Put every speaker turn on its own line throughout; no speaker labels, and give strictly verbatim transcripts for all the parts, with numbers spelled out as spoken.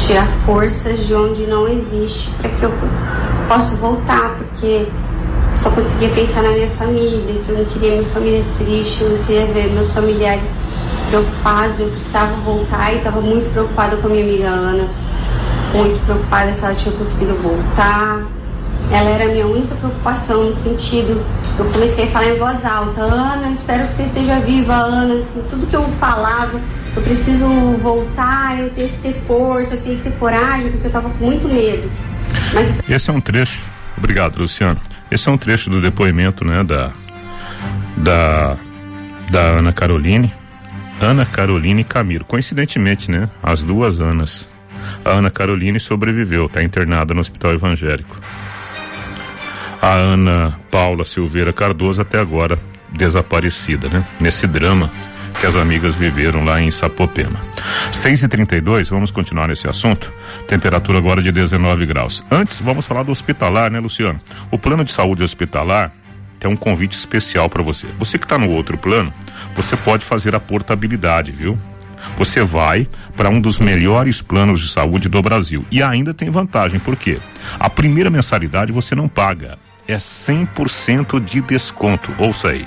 tirar forças de onde não existe para que eu possa voltar, porque eu só conseguia pensar na minha família, que eu não queria minha família triste, eu não queria ver meus familiares preocupados, eu precisava voltar e estava muito preocupada com a minha amiga Ana, muito preocupada se ela tinha conseguido voltar. Ela era a minha única preocupação, no sentido, eu comecei a falar em voz alta: Ana, espero que você esteja viva, Ana, assim, tudo que eu falava, eu preciso voltar, eu tenho que ter força, eu tenho que ter coragem, porque eu estava com muito medo. Mas...
Esse é um trecho, obrigado, Luciano, esse é um trecho do depoimento, né, da da, da Ana Caroline, Ana Caroline Camilo, coincidentemente, né, as duas Anas. A Ana Caroline sobreviveu, está internada no Hospital Evangélico. A Ana Paula Silveira Cardoso até agora desaparecida, né? Nesse drama que as amigas viveram lá em Sapopema. seis e trinta e dois, vamos continuar nesse assunto. Temperatura agora de dezenove graus. Antes, vamos falar do hospitalar, né, Luciano? O plano de saúde hospitalar tem um convite especial para você. Você que está no outro plano, você pode fazer a portabilidade, viu? Você vai para um dos melhores planos de saúde do Brasil. E ainda tem vantagem, por quê? A primeira mensalidade você não paga. É cem por cento de desconto, ouça aí.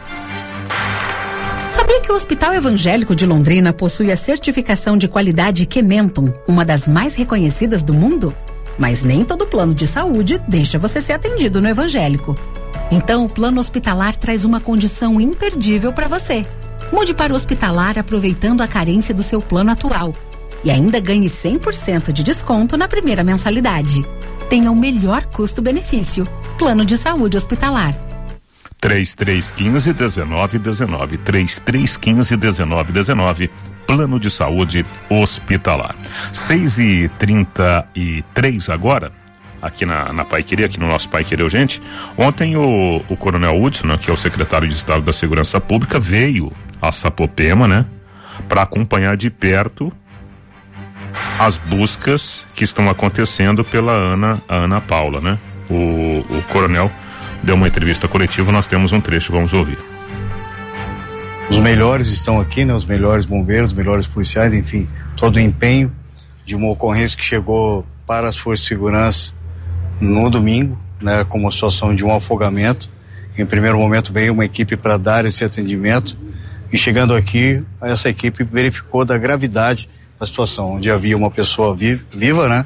Sabia que o Hospital Evangélico de Londrina possui a certificação de qualidade Kementum, uma das mais reconhecidas do mundo? Mas nem todo plano de saúde deixa você ser atendido no Evangélico. Então, o plano hospitalar traz uma condição imperdível para você. Mude para o hospitalar aproveitando a carência do seu plano atual e ainda ganhe cem por cento de desconto na primeira mensalidade. Tenha o melhor custo-benefício. Plano de saúde hospitalar.
três três um cinco, um nove um nove, três três um cinco, um nove um nove, plano de saúde hospitalar. seis e trinta e três agora, aqui na, na Paiquerê, aqui no nosso Paiquerê Urgente. Ontem o, o Coronel Hudson, né, que é o secretário de Estado da Segurança Pública, veio a Sapopema, né, para acompanhar de perto as buscas que estão acontecendo pela Ana, a Ana Paula, né? O, o coronel deu uma entrevista coletiva, nós temos um trecho, vamos ouvir.
Os melhores estão aqui, né? Os melhores bombeiros, os melhores policiais, enfim, todo o empenho de uma ocorrência que chegou para as forças de segurança no domingo, né? Como a situação de um afogamento. Em primeiro momento veio uma equipe para dar esse atendimento e chegando aqui, essa equipe verificou da gravidade da situação, onde havia uma pessoa viva, viva, né?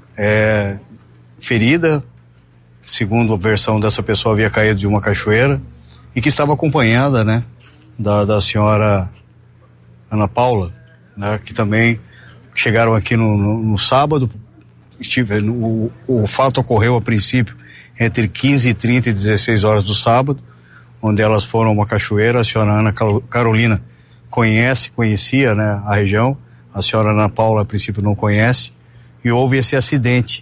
É, ferida, segundo a versão dessa pessoa, havia caído de uma cachoeira e que estava acompanhada, né, da, da senhora Ana Paula, né, que também chegaram aqui no, no, no sábado. Estive, no, o, o fato ocorreu a princípio entre quinze e trinta e dezesseis horas do sábado, onde elas foram a uma cachoeira. A senhora Ana Carolina conhece, conhecia, né, a região, a senhora Ana Paula a princípio não conhece, e houve esse acidente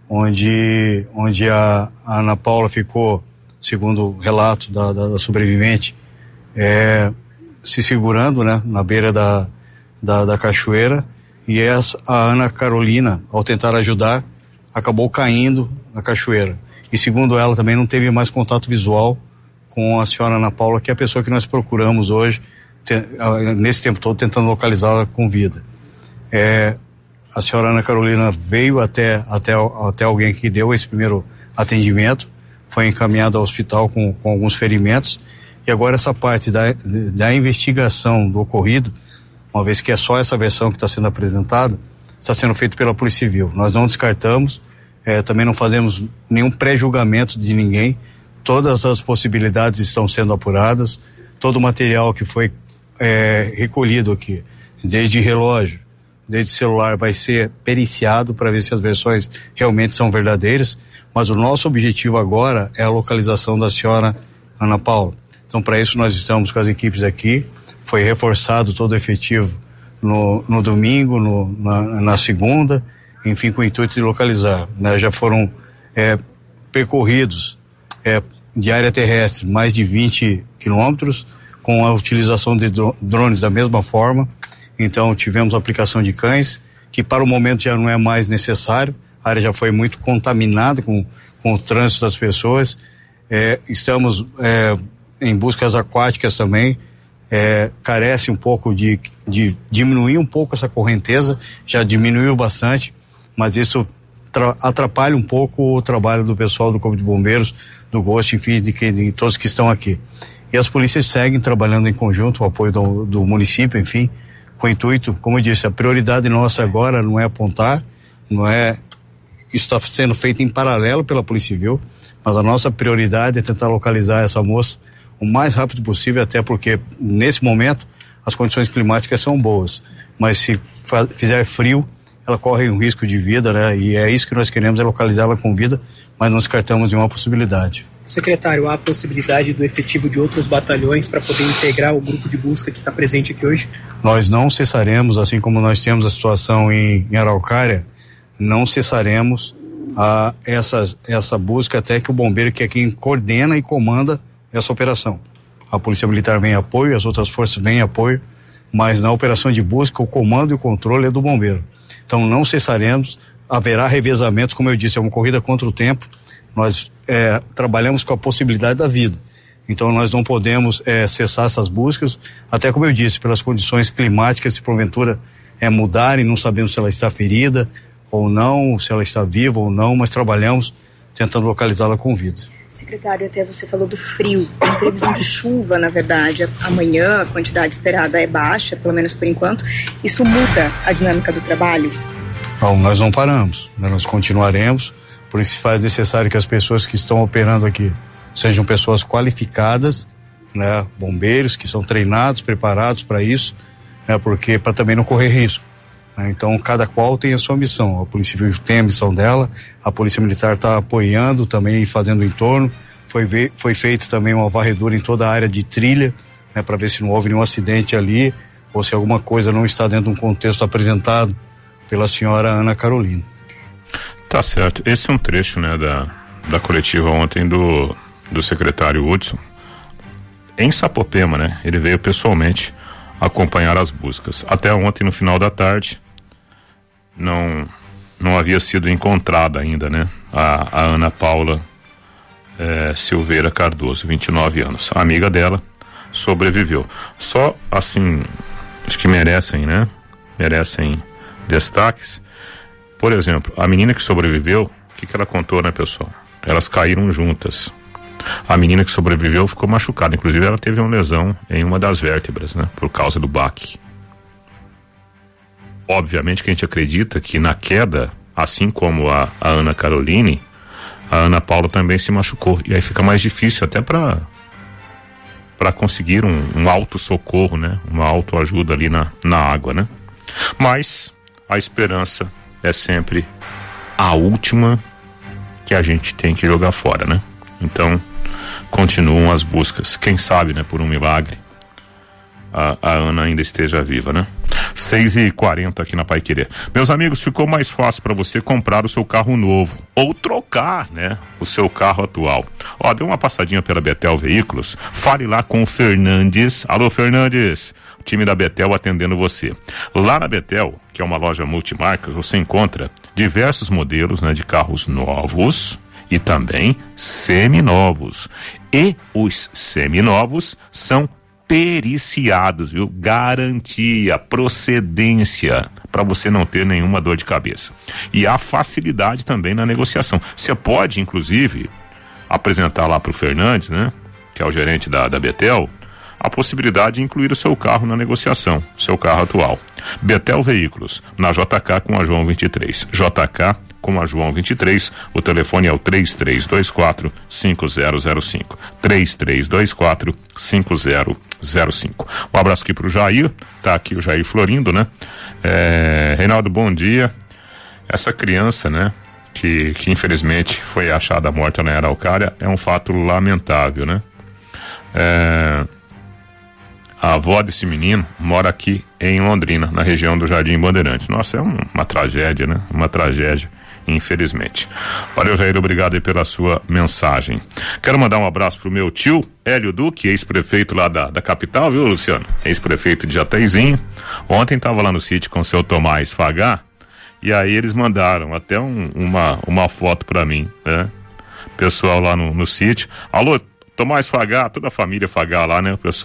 onde, onde a, a Ana Paula ficou, segundo o relato da, da, da sobrevivente, é, se segurando, né, na beira da, da, da cachoeira, e essa, a Ana Carolina, ao tentar ajudar, acabou caindo na cachoeira. E segundo ela, também não teve mais contato visual com a senhora Ana Paula, que é a pessoa que nós procuramos hoje, te, nesse tempo todo, tentando localizá-la com vida. É, a senhora Ana Carolina veio até, até, até alguém que deu esse primeiro atendimento, foi encaminhada ao hospital com, com alguns ferimentos, e agora essa parte da, da investigação do ocorrido, uma vez que é só essa versão que está sendo apresentada, está sendo feito pela Polícia Civil. Nós não descartamos, é, também não fazemos nenhum pré-julgamento de ninguém, todas as possibilidades estão sendo apuradas, todo o material que foi é, recolhido aqui, desde relógio, desde celular, vai ser periciado para ver se as versões realmente são verdadeiras, mas o nosso objetivo agora é a localização da senhora Ana Paula. Então, para isso, nós estamos com as equipes aqui, foi reforçado todo o efetivo no, no domingo, no, na, na segunda, enfim, com o intuito de localizar, né? Já foram é, percorridos é, de área terrestre mais de vinte quilômetros, com a utilização de drones da mesma forma. Então tivemos a aplicação de cães, que para o momento já não é mais necessário, a área já foi muito contaminada com, com o trânsito das pessoas. É, estamos é, em buscas aquáticas também, é, carece um pouco de, de diminuir um pouco essa correnteza, já diminuiu bastante, mas isso tra- atrapalha um pouco o trabalho do pessoal do Corpo de Bombeiros, do GOST, enfim, de, que, de todos que estão aqui. E as polícias seguem trabalhando em conjunto, o apoio do, do município, enfim, com o intuito, como eu disse, a prioridade nossa agora não é apontar, não é, isso está sendo feito em paralelo pela Polícia Civil, mas a nossa prioridade é tentar localizar essa moça o mais rápido possível, até porque nesse momento as condições climáticas são boas, mas se fa- fizer frio, ela corre um risco de vida, né? E é isso que nós queremos, é localizá-la com vida, mas não descartamos nenhuma possibilidade.
Secretário, há a possibilidade do efetivo de outros batalhões para poder integrar o grupo de busca que está presente aqui hoje?
Nós não cessaremos, assim como nós temos a situação em, em Araucária, não cessaremos a, essa, essa busca até que o bombeiro, que é quem coordena e comanda essa operação. A Polícia Militar vem em apoio, as outras forças vêm em apoio, mas na operação de busca o comando e o controle é do bombeiro. Então não cessaremos, haverá revezamentos, como eu disse, é uma corrida contra o tempo, nós é, trabalhamos com a possibilidade da vida. Então nós não podemos é, cessar essas buscas, até como eu disse, pelas condições climáticas, se porventura é, mudarem, não sabemos se ela está ferida ou não, se ela está viva ou não, mas trabalhamos tentando localizá-la com vida.
Secretário, até você falou do frio, tem previsão de chuva, na verdade, amanhã a quantidade esperada é baixa, pelo menos por enquanto, isso muda a dinâmica do trabalho?
Não, nós não paramos, né? Nós continuaremos, por isso se faz necessário que as pessoas que estão operando aqui sejam pessoas qualificadas, né? Bombeiros que são treinados, preparados para isso, né? Porque para também não correr risco. Então, cada qual tem a sua missão. A Polícia Civil tem a missão dela, a Polícia Militar está apoiando também, fazendo o entorno. Foi, ver, foi feito também uma varredura em toda a área de trilha, né, para ver se não houve nenhum acidente ali, ou se alguma coisa não está dentro de um contexto apresentado pela senhora Ana Carolina.
Tá certo. Esse é um trecho, né, da, da coletiva ontem do, do secretário Hudson. Em Sapopema, né? Ele veio pessoalmente acompanhar as buscas. Até ontem, no final da tarde, não não havia sido encontrada ainda, né? A, a Ana Paula é, Silveira Cardoso, vinte e nove anos. A amiga dela sobreviveu. Só assim, acho que merecem, né? Merecem destaques. Por exemplo, a menina que sobreviveu, o que que ela contou, né, pessoal? Elas caíram juntas. A menina que sobreviveu ficou machucada, inclusive ela teve uma lesão em uma das vértebras, né? Por causa do baque. Obviamente que a gente acredita que na queda, assim como a, a Ana Caroline, a Ana Paula também se machucou. E aí fica mais difícil até para para conseguir um, um auto-socorro, né? Uma autoajuda ali na, na água, né? Mas a esperança é sempre a última que a gente tem que jogar fora, né? Então, continuam as buscas. Quem sabe, né, por um milagre, a, a Ana ainda esteja viva, né? seis e quarenta aqui na Paiquerê. Meus amigos, ficou mais fácil para você comprar o seu carro novo ou trocar, né, o seu carro atual. Ó, dê uma passadinha pela Betel Veículos, fale lá com o Fernandes. Alô, Fernandes, o time da Betel atendendo você. Lá na Betel, que é uma loja multimarcas, você encontra diversos modelos, né, de carros novos e também seminovos. E os seminovos são periciados, viu? Garantia, procedência, para você não ter nenhuma dor de cabeça. E há facilidade também na negociação. Você pode, inclusive, apresentar lá para o Fernandes, né, que é o gerente da, da Betel, a possibilidade de incluir o seu carro na negociação, seu carro atual. Betel Veículos, na J K com a João vinte e três. J K com a João vinte e três, o telefone é o três três dois quatro, cinco zero zero cinco. três três dois quatro, cinco zero zero cinco. Um abraço aqui pro Jair, tá aqui o Jair Florindo, né? É, Reinaldo, bom dia. Essa criança, né, que, que infelizmente foi achada morta na Araucária, é um fato lamentável, né? É, a avó desse menino mora aqui em Londrina, na região do Jardim Bandeirantes. Nossa, é um, uma tragédia, né? Uma tragédia, infelizmente. Valeu, Jair, obrigado aí pela sua mensagem. Quero mandar um abraço pro meu tio, Hélio Duque, ex-prefeito lá da, da capital, viu, Luciano? Ex-prefeito de Jataizinho. Ontem tava lá no sítio com o seu Tomás Fagá, e aí eles mandaram até um, uma, uma foto pra mim, né? Pessoal lá no, no sítio. Alô, Tomás Fagá, toda a família Fagá lá, né? O pessoal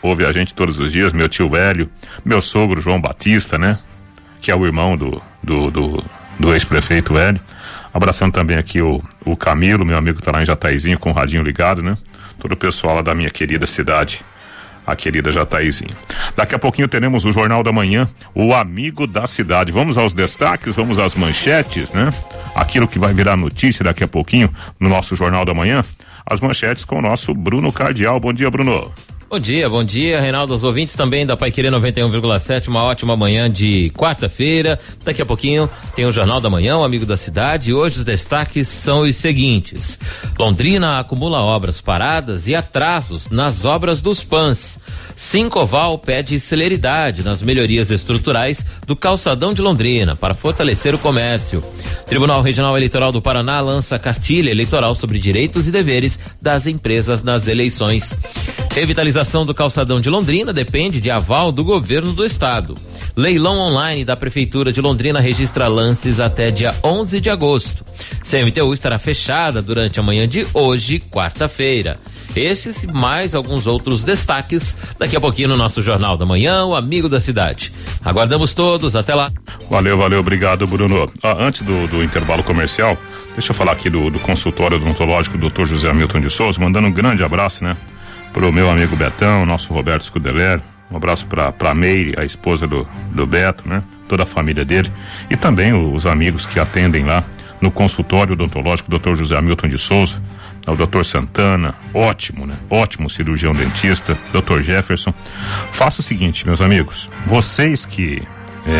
ouve a gente todos os dias, meu tio Hélio, meu sogro João Batista, né? Que é o irmão do, do, do, do ex-prefeito Hélio. Abraçando também aqui o, o Camilo, meu amigo que tá lá em Jataizinho, com o radinho ligado, né? Todo o pessoal lá da minha querida cidade, a querida Jataizinho. Daqui a pouquinho teremos o Jornal da Manhã, o amigo da cidade. Vamos aos destaques, vamos às manchetes, né? Aquilo que vai virar notícia daqui a pouquinho no nosso Jornal da Manhã. As manchetes com o nosso Bruno Cardial. Bom dia, Bruno.
Bom dia, bom dia, Reinaldo, aos ouvintes também da Paiquerê noventa e um vírgula sete, uma ótima manhã de quarta-feira. Daqui a pouquinho tem o Jornal da Manhã, o amigo da cidade. Hoje os destaques são os seguintes: Londrina acumula obras paradas e atrasos nas obras dos P A Ns. Sincoval pede celeridade nas melhorias estruturais do calçadão de Londrina para fortalecer o comércio. Tribunal Regional Eleitoral do Paraná lança cartilha eleitoral sobre direitos e deveres das empresas nas eleições. Revitalização do calçadão de Londrina depende de aval do governo do estado. Leilão online da Prefeitura de Londrina registra lances até dia onze de agosto. C M T U estará fechada durante a manhã de hoje, quarta-feira. Estes e mais alguns outros destaques daqui a pouquinho no nosso Jornal da Manhã, o amigo da cidade. Aguardamos todos, até lá.
Valeu, valeu, obrigado, Bruno. Ah, antes do, do intervalo comercial, deixa eu falar aqui do, do consultório odontológico do doutor José Hamilton de Souza, mandando um grande abraço, né? Pro meu amigo Betão, nosso Roberto Scudeler, um abraço pra, pra Meire, a esposa do, do Beto, né? Toda a família dele, e também os amigos que atendem lá no consultório odontológico doutor José Hamilton de Souza, o doutor Santana, ótimo, né? Ótimo cirurgião dentista, doutor Jefferson. Faça o seguinte, meus amigos, vocês que é,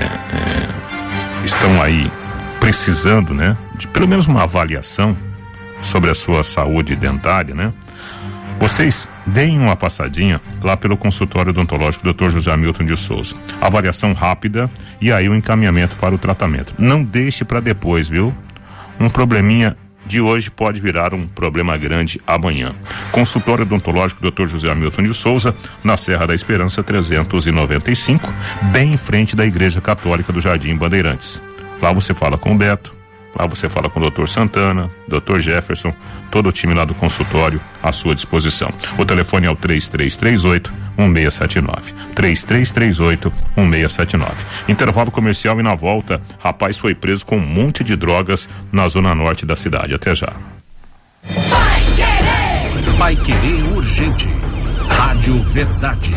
é, estão aí precisando, né? De pelo menos uma avaliação sobre a sua saúde dentária, né? Vocês deem uma passadinha lá pelo consultório odontológico doutor José Hamilton de Souza. Avaliação rápida e aí o encaminhamento para o tratamento. Não deixe para depois, viu? Um probleminha de hoje pode virar um problema grande amanhã. Consultório odontológico doutor José Hamilton de Souza, na Serra da Esperança trezentos e noventa e cinco, bem em frente da Igreja Católica do Jardim Bandeirantes. Lá você fala com o Beto. Lá você fala com o doutor Santana, doutor Jefferson, todo o time lá do consultório à sua disposição. O telefone é o três três três oito, um seis sete nove. três três três oito, um seis sete nove. Intervalo comercial e na volta, rapaz foi preso com um monte de drogas na zona norte da cidade. Até já.
Vai querer! Vai querer urgente. Rádio Verdade.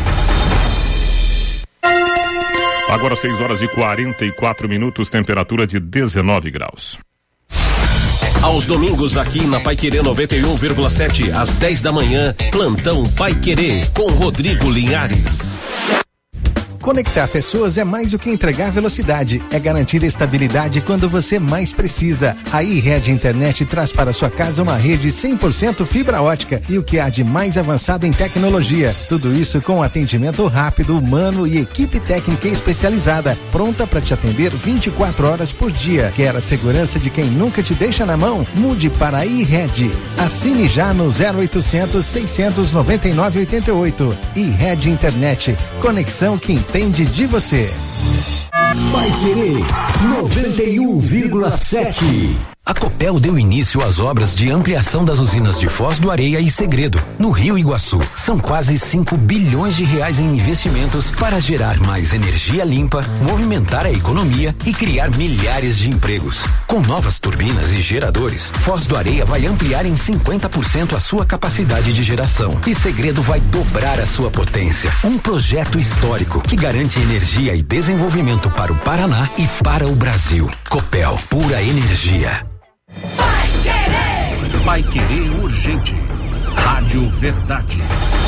Agora seis horas e quarenta e quatro minutos, temperatura de dezenove graus.
Aos domingos aqui na Paiquerê noventa e um vírgula sete, às dez da manhã, plantão Paiquerê com Rodrigo Linhares.
Conectar pessoas é mais do que entregar velocidade, é garantir estabilidade quando você mais precisa. A iRede Internet traz para sua casa uma rede cem por cento fibra ótica e o que há de mais avançado em tecnologia. Tudo isso com atendimento rápido, humano e equipe técnica especializada, pronta para te atender vinte e quatro horas por dia. Quer a segurança de quem nunca te deixa na mão? Mude para a iRede. Assine já no zero oitocentos, seiscentos e noventa e nove, oitenta e oito. iRede Internet. Conexão que entende de você.
Vai querer noventa e um vírgula sete. A Copel deu início às obras de ampliação das usinas de Foz do Areia e Segredo, no Rio Iguaçu. São quase cinco bilhões de reais em investimentos para gerar mais energia limpa, movimentar a economia e criar milhares de empregos. Com novas turbinas e geradores, Foz do Areia vai ampliar em cinquenta por cento a sua capacidade de geração e Segredo vai dobrar a sua potência. Um projeto histórico que garante energia e desenvolvimento para o Paraná e para o Brasil. Copel, pura energia. Vai querer! Vai querer urgente. Rádio Verdade.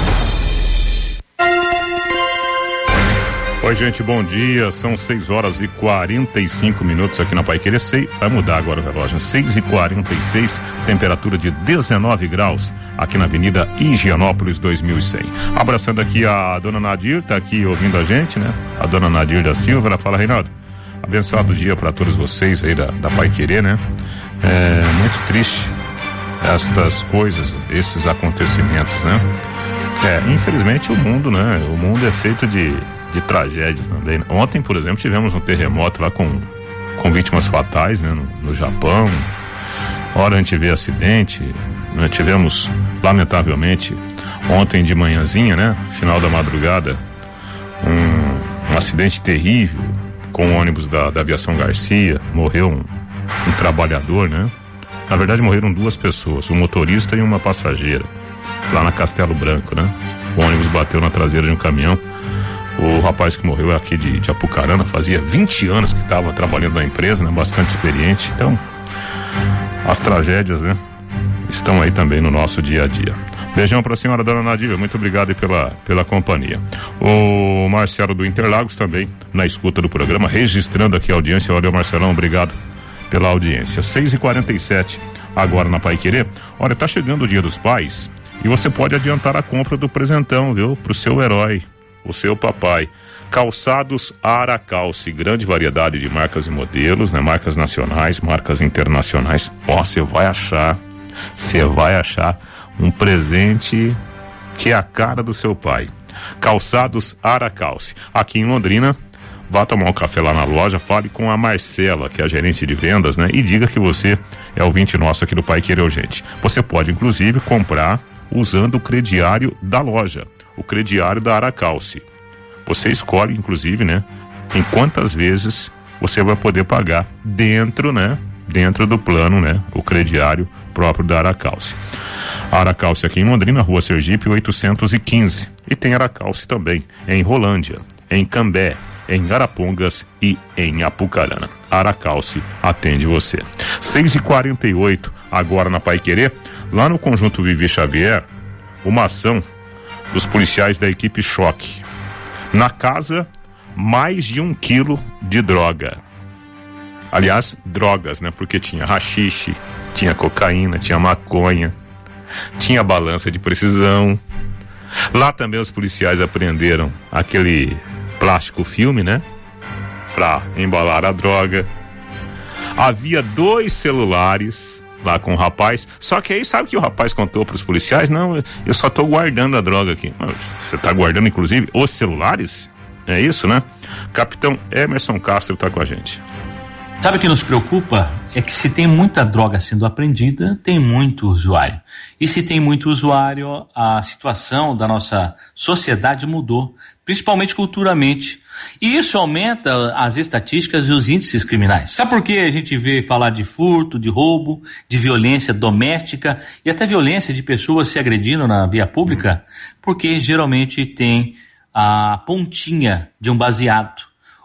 Oi, gente, bom dia. São seis horas e quarenta e cinco minutos aqui na Paiquerê. Vai mudar agora o relógio. seis e quarenta e seis, temperatura de dezenove graus aqui na Avenida Higienópolis dois mil e cem. Abraçando aqui a dona Nadir, tá aqui ouvindo a gente, né? A dona Nadir da Silva. Ela fala: Reinaldo, abençoado dia para todos vocês aí da, da Paiquerê, né? É muito triste estas coisas, esses acontecimentos, né? É, infelizmente o mundo, né? O mundo é feito de, de tragédias também. Ontem, por exemplo, tivemos um terremoto lá com, com vítimas fatais, né? No, no Japão. Ora a gente vê acidente, né? Tivemos, lamentavelmente, Ontem de manhãzinha, né? Final da madrugada, um, um acidente terrível com o ônibus da, da Aviação Garcia. Morreu um, um trabalhador, né? Na verdade morreram duas pessoas, um motorista e uma passageira, lá na Castelo Branco, né? O ônibus bateu na traseira de um caminhão. O rapaz que morreu é aqui de, de Apucarana, fazia vinte anos que estava trabalhando na empresa, né? Bastante experiente. Então, as tragédias, né? Estão aí também no nosso dia a dia. Beijão pra senhora, dona Nadívia, muito obrigado pela, pela companhia. O Marcelo do Interlagos também na escuta do programa, registrando aqui a audiência. Valeu, Marcelão, obrigado pela audiência. seis e quarenta e sete agora na Paiquerê. Olha, tá chegando o Dia dos Pais e você pode adiantar a compra do presentão, viu? Pro seu herói, o seu papai. Calçados Aracalce, grande variedade de marcas e modelos, né? Marcas nacionais, marcas internacionais. Ó, você vai achar, você vai achar um presente que é a cara do seu pai. Calçados Aracalce, aqui em Londrina. Vá tomar um café lá na loja, fale com a Marcela, que é a gerente de vendas, né? E diga que você é ouvinte nosso aqui do Paiquerê Urgente. Você pode, inclusive, comprar usando o crediário da loja, o crediário da Aracalce. Você escolhe, inclusive, né? Em quantas vezes você vai poder pagar dentro, né? Dentro do plano, né? O crediário próprio da Aracalce. A Aracalce aqui em Londrina, Rua Sergipe oitocentos e quinze. E tem Aracalce também em Rolândia, em Cambé, em Arapongas e em Apucarana. Aracalce atende você. seis e quarenta e oito agora na Paiquerê, lá no Conjunto Vivi Xavier, uma ação dos policiais da equipe Choque. Na casa, mais de um quilo de droga. Aliás, drogas, né? Porque tinha haxixe, tinha cocaína, tinha maconha, tinha balança de precisão. Lá também os policiais apreenderam aquele plástico filme, né? Pra embalar a droga. Havia dois celulares lá com o rapaz. Só que aí, sabe o que o rapaz contou pros policiais? Não, eu só tô guardando a droga aqui. Você tá guardando, inclusive, os celulares? É isso, né? Capitão Emerson Castro tá com a gente.
Sabe o que nos preocupa? É que se tem muita droga sendo apreendida, tem muito usuário. E se tem muito usuário, a situação da nossa sociedade mudou, principalmente culturalmente. E isso aumenta as estatísticas e os índices criminais. Sabe por que a gente vê falar de furto, de roubo, de violência doméstica e até violência de pessoas se agredindo na via pública? Porque geralmente tem a pontinha de um baseado,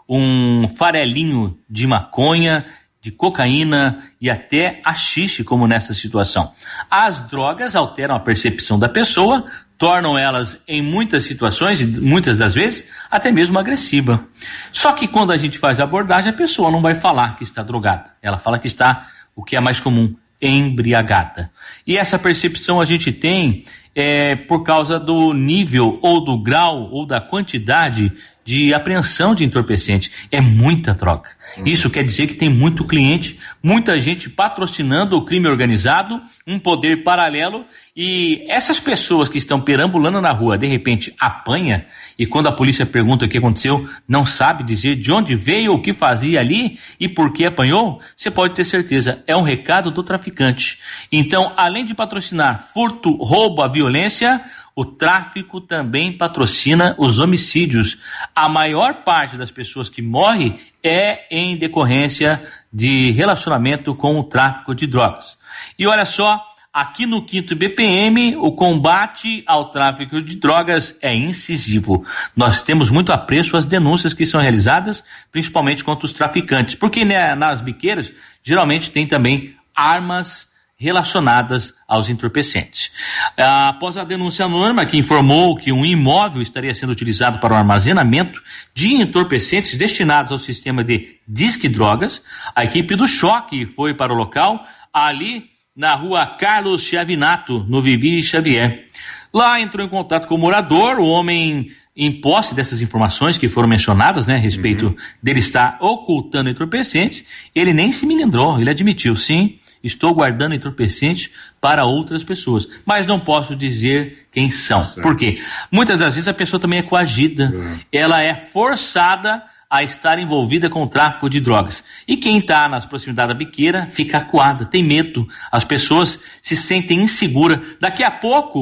um farelinho de maconha, de cocaína e até haxixe, como nessa situação. As drogas alteram a percepção da pessoa, tornam elas, em muitas situações, e muitas das vezes, até mesmo agressiva. Só que quando a gente faz a abordagem, a pessoa não vai falar que está drogada. Ela fala que está, o que é mais comum, embriagada. E essa percepção a gente tem é, por causa do nível, ou do grau, ou da quantidade de apreensão de entorpecente. É muita droga. Isso quer dizer que tem muito cliente, muita gente patrocinando o crime organizado, um poder paralelo, e essas pessoas que estão perambulando na rua, de repente apanha, e quando a polícia pergunta o que aconteceu, não sabe dizer de onde veio, o que fazia ali e por que apanhou, você pode ter certeza, é um recado do traficante. Então, além de patrocinar furto, roubo, a violência, o tráfico também patrocina os homicídios. A maior parte das pessoas que morrem é em decorrência de relacionamento com o tráfico de drogas. E olha só, aqui no quinto B P M, o combate ao tráfico de drogas é incisivo. Nós temos muito apreço às denúncias que são realizadas, principalmente contra os traficantes, porque né, nas biqueiras geralmente tem também armas relacionadas aos entorpecentes. Após a denúncia anônima que informou que um imóvel estaria sendo utilizado para o armazenamento de entorpecentes destinados ao sistema de Disque Drogas, a equipe do Choque foi para o local, ali na rua Carlos Chiavinato, no Vivi Xavier. Lá entrou em contato com o morador, o homem em posse dessas informações que foram mencionadas, né, a respeito uhum. dele estar ocultando entorpecentes, ele nem se melindrou, ele admitiu, sim, estou guardando entorpecentes para outras pessoas, mas não posso dizer quem são. Certo. Por quê? Muitas das vezes a pessoa também é coagida, uhum. ela é forçada a estar envolvida com o tráfico de drogas. E quem está nas proximidades da biqueira fica acuada, tem medo, as pessoas se sentem inseguras. Daqui a pouco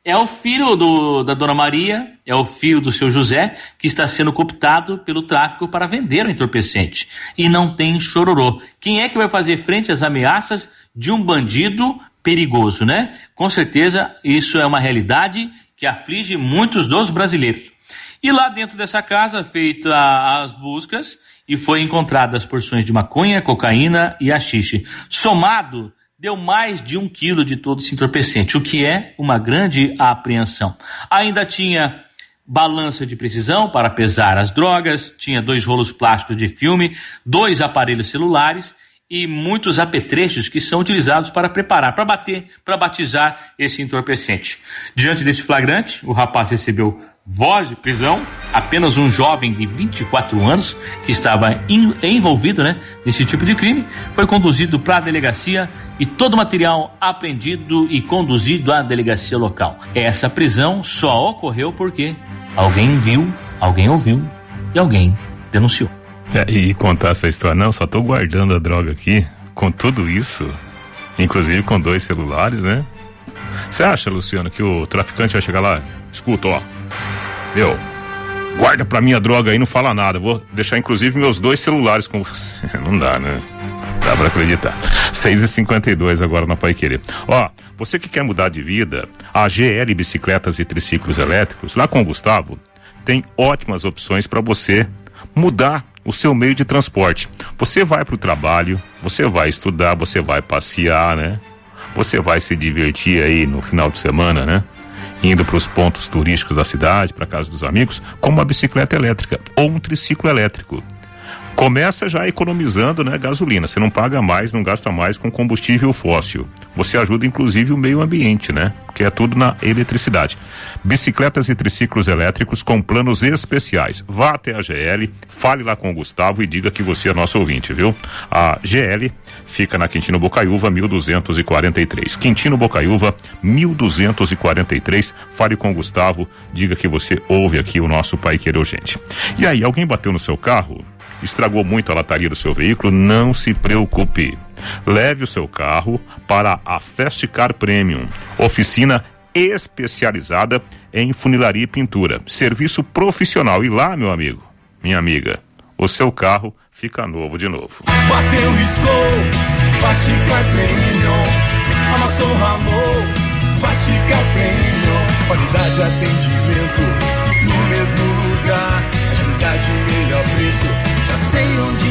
É o filho do, da dona Maria, é o filho do seu José, que está sendo cooptado pelo tráfico para vender o entorpecente. E não tem chororô. Quem é que vai fazer frente às ameaças de um bandido perigoso, né? Com certeza isso é uma realidade que aflige muitos dos brasileiros. E lá dentro dessa casa, feitas as buscas, e foi encontradas porções de maconha, cocaína e haxixe. Somado, deu mais de um quilo de todo esse entorpecente, o que é uma grande apreensão. Ainda tinha balança de precisão para pesar as drogas, tinha dois rolos plásticos de filme, dois aparelhos celulares e muitos apetrechos que são utilizados para preparar, para bater, para batizar esse entorpecente. Diante desse flagrante, o rapaz recebeu voz de prisão. Apenas um jovem de vinte e quatro anos que estava in, envolvido, né, nesse tipo de crime foi conduzido para a delegacia e todo o material apreendido e conduzido à delegacia local. Essa prisão só ocorreu porque alguém viu, alguém ouviu e alguém denunciou.
É, e contar essa história, não, só tô guardando a droga aqui, com tudo isso, inclusive com dois celulares, né? Você acha, Luciano, que o traficante vai chegar lá? Escuta, ó, meu, guarda pra mim a droga aí, não fala nada, vou deixar inclusive meus dois celulares com você. Não dá, né? Dá pra acreditar. seis e cinquenta e dois agora na Paiquerê. Ó, você que quer mudar de vida, a G L Bicicletas e Triciclos Elétricos, lá com o Gustavo, tem ótimas opções para você mudar o seu meio de transporte. Você vai pro trabalho, você vai estudar, você vai passear, né? Você vai se divertir aí no final de semana, né? Indo para os pontos turísticos da cidade, para casa dos amigos, com uma bicicleta elétrica ou um triciclo elétrico. Começa já economizando, né, gasolina. Você não paga mais, não gasta mais com combustível fóssil. Você ajuda inclusive o meio ambiente, né? Porque é tudo na eletricidade. Bicicletas e triciclos elétricos com planos especiais. Vá até a G L, fale lá com o Gustavo e diga que você é nosso ouvinte, viu? A G L fica na Quintino Bocaiúva, mil duzentos e quarenta e três. Quintino Bocaiúva, mil duzentos e quarenta e três. Fale com o Gustavo, diga que você ouve aqui o nosso Paiquerê Urgente. E aí, alguém bateu no seu carro? Estragou muito a lataria do seu veículo? Não se preocupe. Leve o seu carro para a Fast Car Premium, oficina especializada em funilaria e pintura. Serviço profissional. E lá, meu amigo, minha amiga, o seu carro fica novo de novo.
Bateu, riscou, Fast Car Premium. Amassou, ralou, Fast Car Premium. Qualidade e atendimento no mesmo lugar. Agilidade e melhor preço. Já sei onde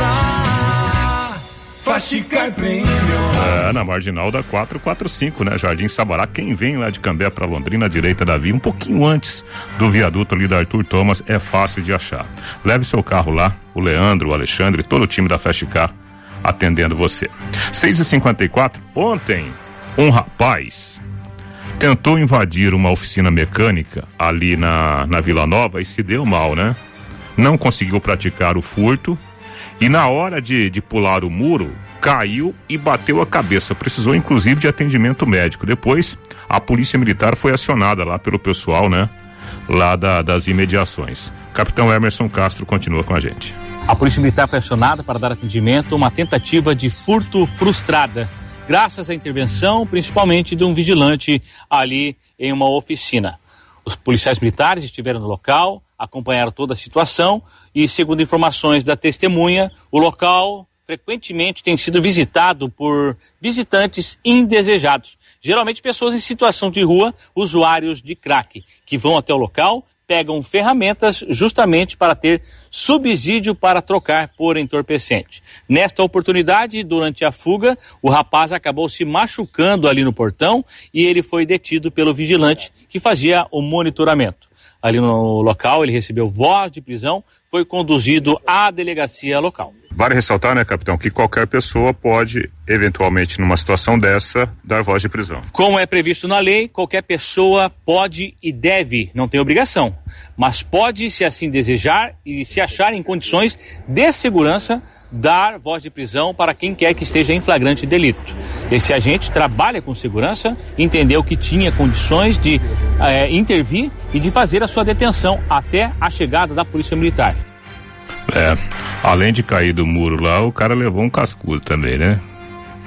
encontrar. Fast Car Premium.
É, na marginal da quatrocentos e quarenta e cinco, né? Jardim Sabará. Quem vem lá de Cambé para Londrina, à direita da via, um pouquinho antes do viaduto ali da Arthur Thomas, é fácil de achar. Leve seu carro lá, o Leandro, o Alexandre, todo o time da Fast Car atendendo você. seis e cinquenta e quatro, ontem, um rapaz tentou invadir uma oficina mecânica ali na, na Vila Nova e se deu mal, né? Não conseguiu praticar o furto e na hora de, de pular o muro, caiu e bateu a cabeça. Precisou inclusive de atendimento médico. Depois, a polícia militar foi acionada lá pelo pessoal, né? Lá da, das imediações. Capitão Emerson Castro continua com a gente.
A polícia militar foi acionada para dar atendimento a uma tentativa de furto frustrada, graças à intervenção, principalmente de um vigilante ali em uma oficina. Os policiais militares estiveram no local, acompanharam toda a situação e, segundo informações da testemunha, o local frequentemente tem sido visitado por visitantes indesejados, geralmente pessoas em situação de rua, usuários de crack, que vão até o local, pegam ferramentas justamente para ter subsídio para trocar por entorpecente. Nesta oportunidade, durante a fuga, o rapaz acabou se machucando ali no portão e ele foi detido pelo vigilante que fazia o monitoramento. Ali no local, ele recebeu voz de prisão, foi conduzido à delegacia local.
Vale ressaltar, né, capitão, que qualquer pessoa pode, eventualmente, numa situação dessa, dar voz de prisão.
Como é previsto na lei, qualquer pessoa pode e deve, não tem obrigação, mas pode, se assim desejar e se achar em condições de segurança, dar voz de prisão para quem quer que esteja em flagrante delito. Esse agente trabalha com segurança, entendeu que tinha condições de eh, intervir e de fazer a sua detenção até a chegada da polícia militar.
É, além de cair do muro lá, o cara levou um cascudo também, né?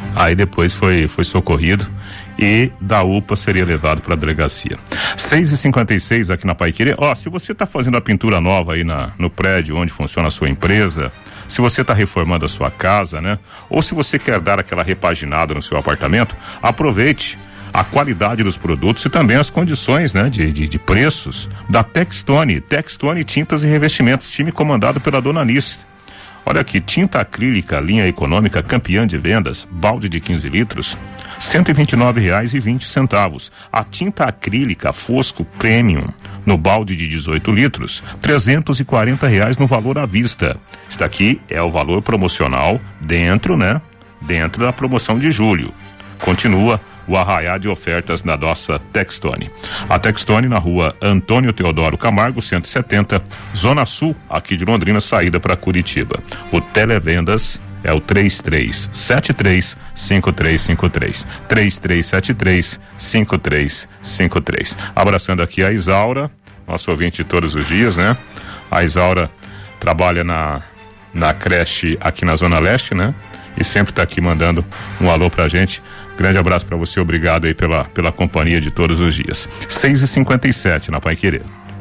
Aí depois foi, foi socorrido e da U P A seria levado para a delegacia. seis e cinquenta e seis aqui na Paiquerê. Ó, se você está fazendo a pintura nova aí na, no prédio onde funciona a sua empresa, se você está reformando a sua casa, né? Ou se você quer dar aquela repaginada no seu apartamento, aproveite a qualidade dos produtos e também as condições, né, de, de, de preços da Textone. Textone Tintas e Revestimentos, time comandado pela dona Anice. Olha aqui, tinta acrílica, linha econômica, campeã de vendas, balde de quinze litros, cento e vinte e nove reais e vinte centavos. A tinta acrílica Fosco Premium, no balde de dezoito litros, trezentos e quarenta reais no valor à vista. Isso aqui é o valor promocional dentro, né, dentro da promoção de julho. Continua o arraiá de ofertas da nossa Textone. A Textone na rua Antônio Teodoro Camargo, cento e setenta, Zona Sul, aqui de Londrina, saída para Curitiba. O Televendas é o três três sete três, cinco três cinco três. três três sete três, cinco três cinco três. Abraçando aqui a Isaura, nosso ouvinte de todos os dias, né? A Isaura trabalha na, na creche aqui na Zona Leste, né? E sempre está aqui mandando um alô pra gente. Grande abraço para você, obrigado aí pela, pela companhia de todos os dias. seis e cinquenta e sete na Paiquerê.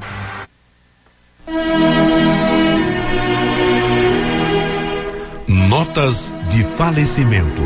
Notas de falecimento.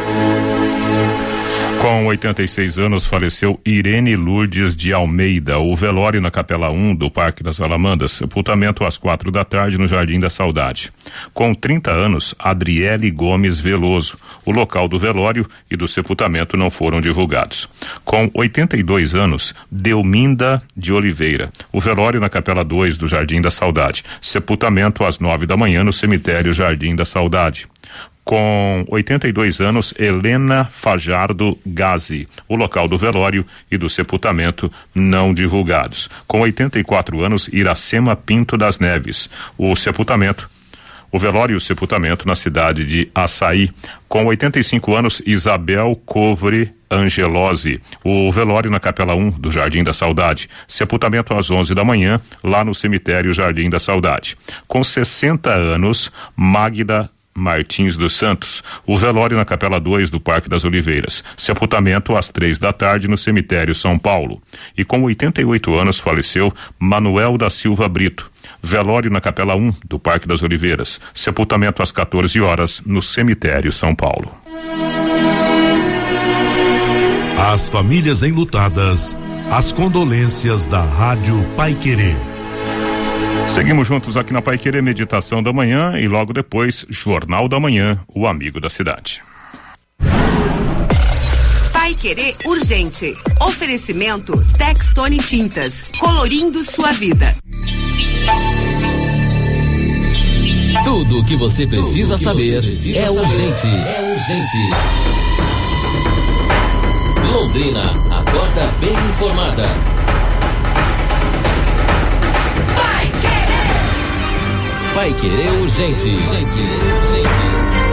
Com oitenta e seis anos, faleceu Irene Lourdes de Almeida. O velório na Capela um do Parque das Alamandas. Sepultamento às quatro da tarde no Jardim da Saudade. Com trinta anos, Adriele Gomes Veloso. O local do velório e do sepultamento não foram divulgados. Com oitenta e dois anos, Delminda de Oliveira. O velório na Capela dois do Jardim da Saudade. Sepultamento às nove da manhã no cemitério Jardim da Saudade. Com oitenta e dois anos, Helena Fajardo Gazi. O local do velório e do sepultamento não divulgados. Com oitenta e quatro anos, Iracema Pinto das Neves. O sepultamento, o velório e o sepultamento na cidade de Açaí. Com oitenta e cinco anos, Isabel Covre Angelosi. O velório na Capela um do Jardim da Saudade. Sepultamento às onze da manhã, lá no cemitério Jardim da Saudade. Com sessenta anos, Magda Martins dos Santos. O velório na Capela dois do Parque das Oliveiras. Sepultamento às três da tarde no cemitério São Paulo. E com oitenta e oito anos faleceu Manuel da Silva Brito. Velório na Capela um do Parque das Oliveiras. Sepultamento às quatorze horas no cemitério São Paulo.
As famílias enlutadas, as condolências da Rádio Paiquerê.
Seguimos juntos aqui na Paiquerê, meditação da manhã e logo depois, Jornal da Manhã, o amigo da cidade.
Paiquerê urgente. Oferecimento Textone Tintas, colorindo sua vida.
Tudo o que você precisa que saber você precisa é, saber. Urgente. é urgente. Londrina, acorda bem informada. Paiquerê urgente. Urgente, urgente.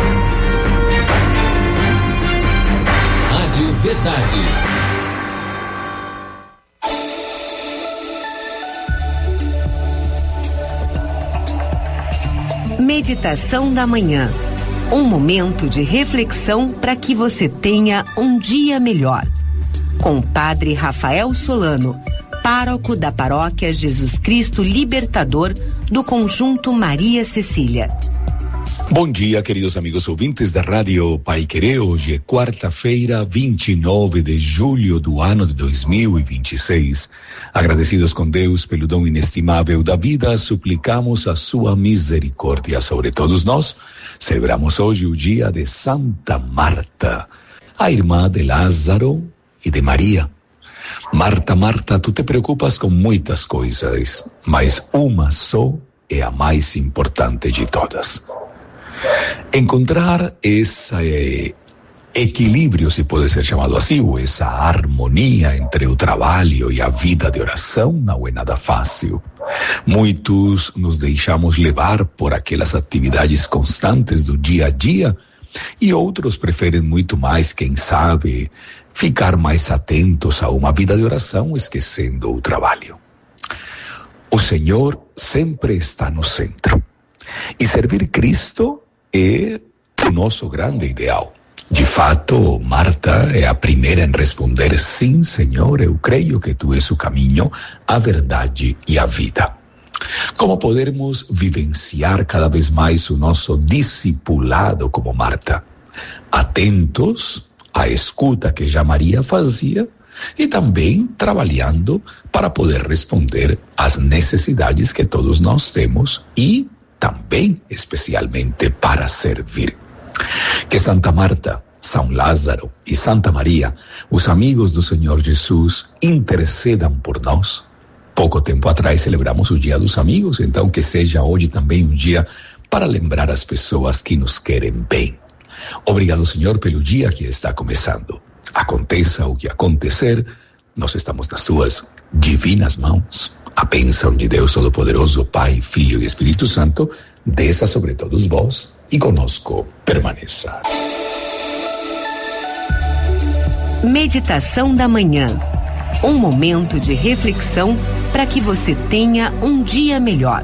Rádio Verdade.
Meditação da manhã. Um momento de reflexão para que você tenha um dia melhor. Com o Padre Rafael Solano, pároco da Paróquia Jesus Cristo Libertador do Conjunto Maria Cecília.
Bom dia, queridos amigos ouvintes da Rádio Paiquerê. Hoje é quarta-feira, vinte e nove de julho do ano de dois mil e vinte e seis. Agradecidos com Deus pelo dom inestimável da vida, suplicamos a sua misericórdia sobre todos nós. Celebramos hoje o dia de Santa Marta, a irmã de Lázaro e de Maria. Marta, Marta, tu te preocupas com muitas coisas, mas uma só é a mais importante de todas. Encontrar esse equilíbrio, se pode ser chamado assim, ou essa harmonia entre o trabalho e a vida de oração não é nada fácil. Muitos nos deixamos levar por aquelas atividades constantes do dia a dia e outros preferem muito mais, quem sabe, ficar mais atentos a uma vida de oração, esquecendo o trabalho. O Senhor sempre está no centro. E servir Cristo é o nosso grande ideal. De fato, Marta é a primeira em responder: sim, Senhor, eu creio que tu és o caminho, a verdade e a vida. Como podermos vivenciar cada vez mais o nosso discipulado como Marta? Atentos à escuta que já Maria fazia e também trabalhando para poder responder às necessidades que todos nós temos e também, especialmente, para servir. Que Santa Marta, São Lázaro e Santa Maria, os amigos do Senhor Jesus, intercedam por nós. Pouco tempo atrás celebramos o Dia dos Amigos, então que seja hoje também um dia para lembrar as pessoas que nos querem bem. Obrigado, Senhor, pelo dia que está começando. Aconteça o que acontecer, nós estamos nas tuas divinas mãos. A bênção de Deus Todo-Poderoso, Pai, Filho e Espírito Santo, desça sobre todos vós e conosco permaneça.
Meditação da manhã. Um momento de reflexão para que você tenha um dia melhor.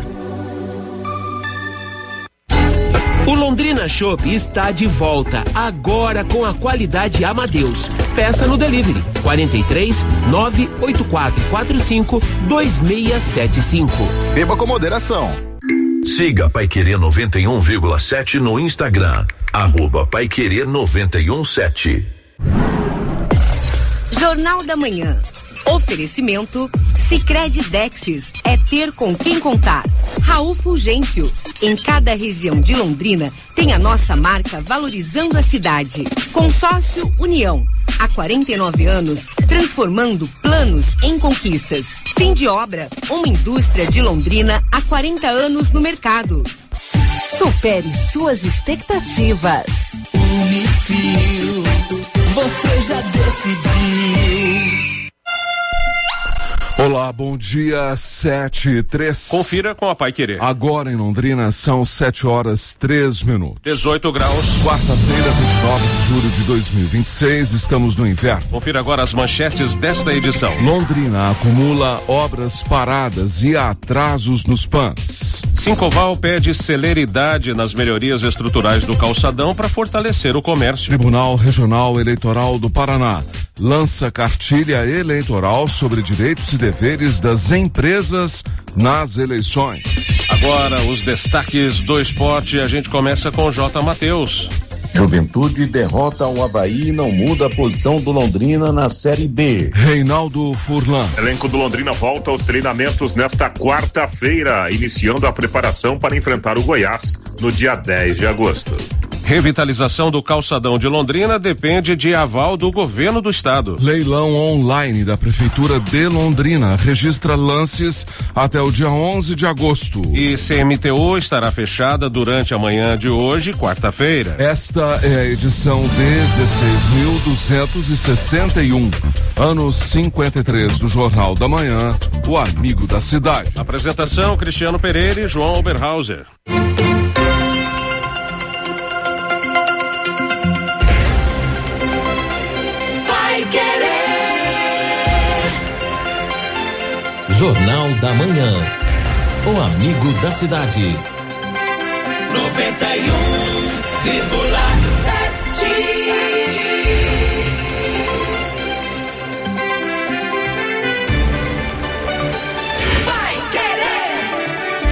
O Londrina Shop está de volta, agora com a qualidade Amadeus. Peça no delivery quarenta e três, nove oito quatro quatro cinco, dois seis sete cinco.
Beba com moderação.
Siga Paiquerê noventa e um vírgula sete no Instagram, arroba Paiquerê noventa e um sete.
Jornal da Manhã. Oferecimento Sicredi Dexis, é ter com quem contar. Raul Fulgêncio, em cada região de Londrina tem a nossa marca valorizando a cidade. Consórcio União, há quarenta e nove anos transformando planos em conquistas. Fim de obra, uma indústria de Londrina há quarenta anos no mercado.
Supere suas expectativas. Unifil, você já decidiu.
Olá, bom dia, sete e três.
Confira com a Paiquerê.
Agora em Londrina são sete horas três minutos.
dezoito graus.
Quarta-feira, vinte e nove de julho de dois mil e vinte e seis, estamos no inverno.
Confira agora as manchetes desta edição.
Londrina acumula obras paradas e atrasos nos P A Ns.
Sincoval pede celeridade nas melhorias estruturais do calçadão para fortalecer o comércio.
Tribunal Regional Eleitoral do Paraná lança cartilha eleitoral sobre direitos e deveres das empresas nas eleições.
Agora os destaques do esporte, a gente começa com J. Matheus.
Juventude derrota o Avaí e não muda a posição do Londrina na Série B.
Reinaldo Furlan.
Elenco do Londrina volta aos treinamentos nesta quarta-feira, iniciando a preparação para enfrentar o Goiás no dia dez de agosto.
Revitalização do calçadão de Londrina depende de aval do governo do estado.
Leilão online da Prefeitura de Londrina registra lances até o dia onze de agosto.
E C M T U estará fechada durante a manhã de hoje, quarta-feira.
Esta é a edição dezesseis mil duzentos e sessenta e um, anos cinquenta e três do Jornal da Manhã, o amigo da cidade.
Apresentação: Cristiano Pereira e João Oberhauser.
Jornal da Manhã. O amigo da cidade.
noventa e um vírgula sete. Vai querer.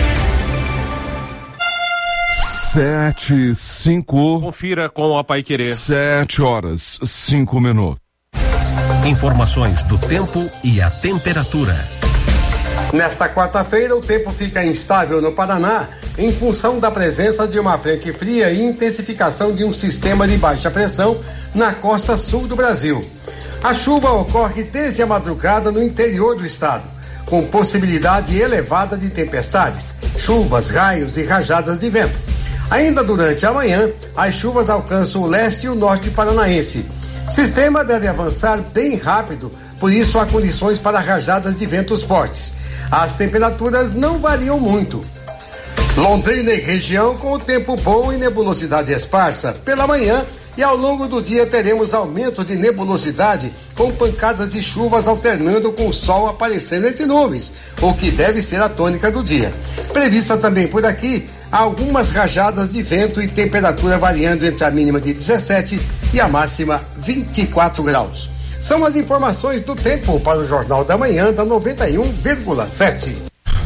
Sete, cinco.
Confira com a Paiquerê.
Sete horas, cinco minutos.
Informações do tempo e a temperatura.
Nesta quarta-feira, o tempo fica instável no Paraná em função da presença de uma frente fria e intensificação de um sistema de baixa pressão na costa sul do Brasil. A chuva ocorre desde a madrugada no interior do estado, com possibilidade elevada de tempestades, chuvas, raios e rajadas de vento. Ainda durante a manhã, as chuvas alcançam o leste e o norte paranaense. O sistema deve avançar bem rápido, por isso há condições para rajadas de ventos fortes. As temperaturas não variam muito. Londrina e região com o tempo bom e nebulosidade esparsa pela manhã, e ao longo do dia teremos aumento de nebulosidade com pancadas de chuvas alternando com o sol aparecendo entre nuvens, o que deve ser a tônica do dia. Prevista também por aqui algumas rajadas de vento e temperatura variando entre a mínima de dezessete e a máxima vinte e quatro graus. São as informações do tempo para o Jornal da Manhã da noventa e um vírgula sete.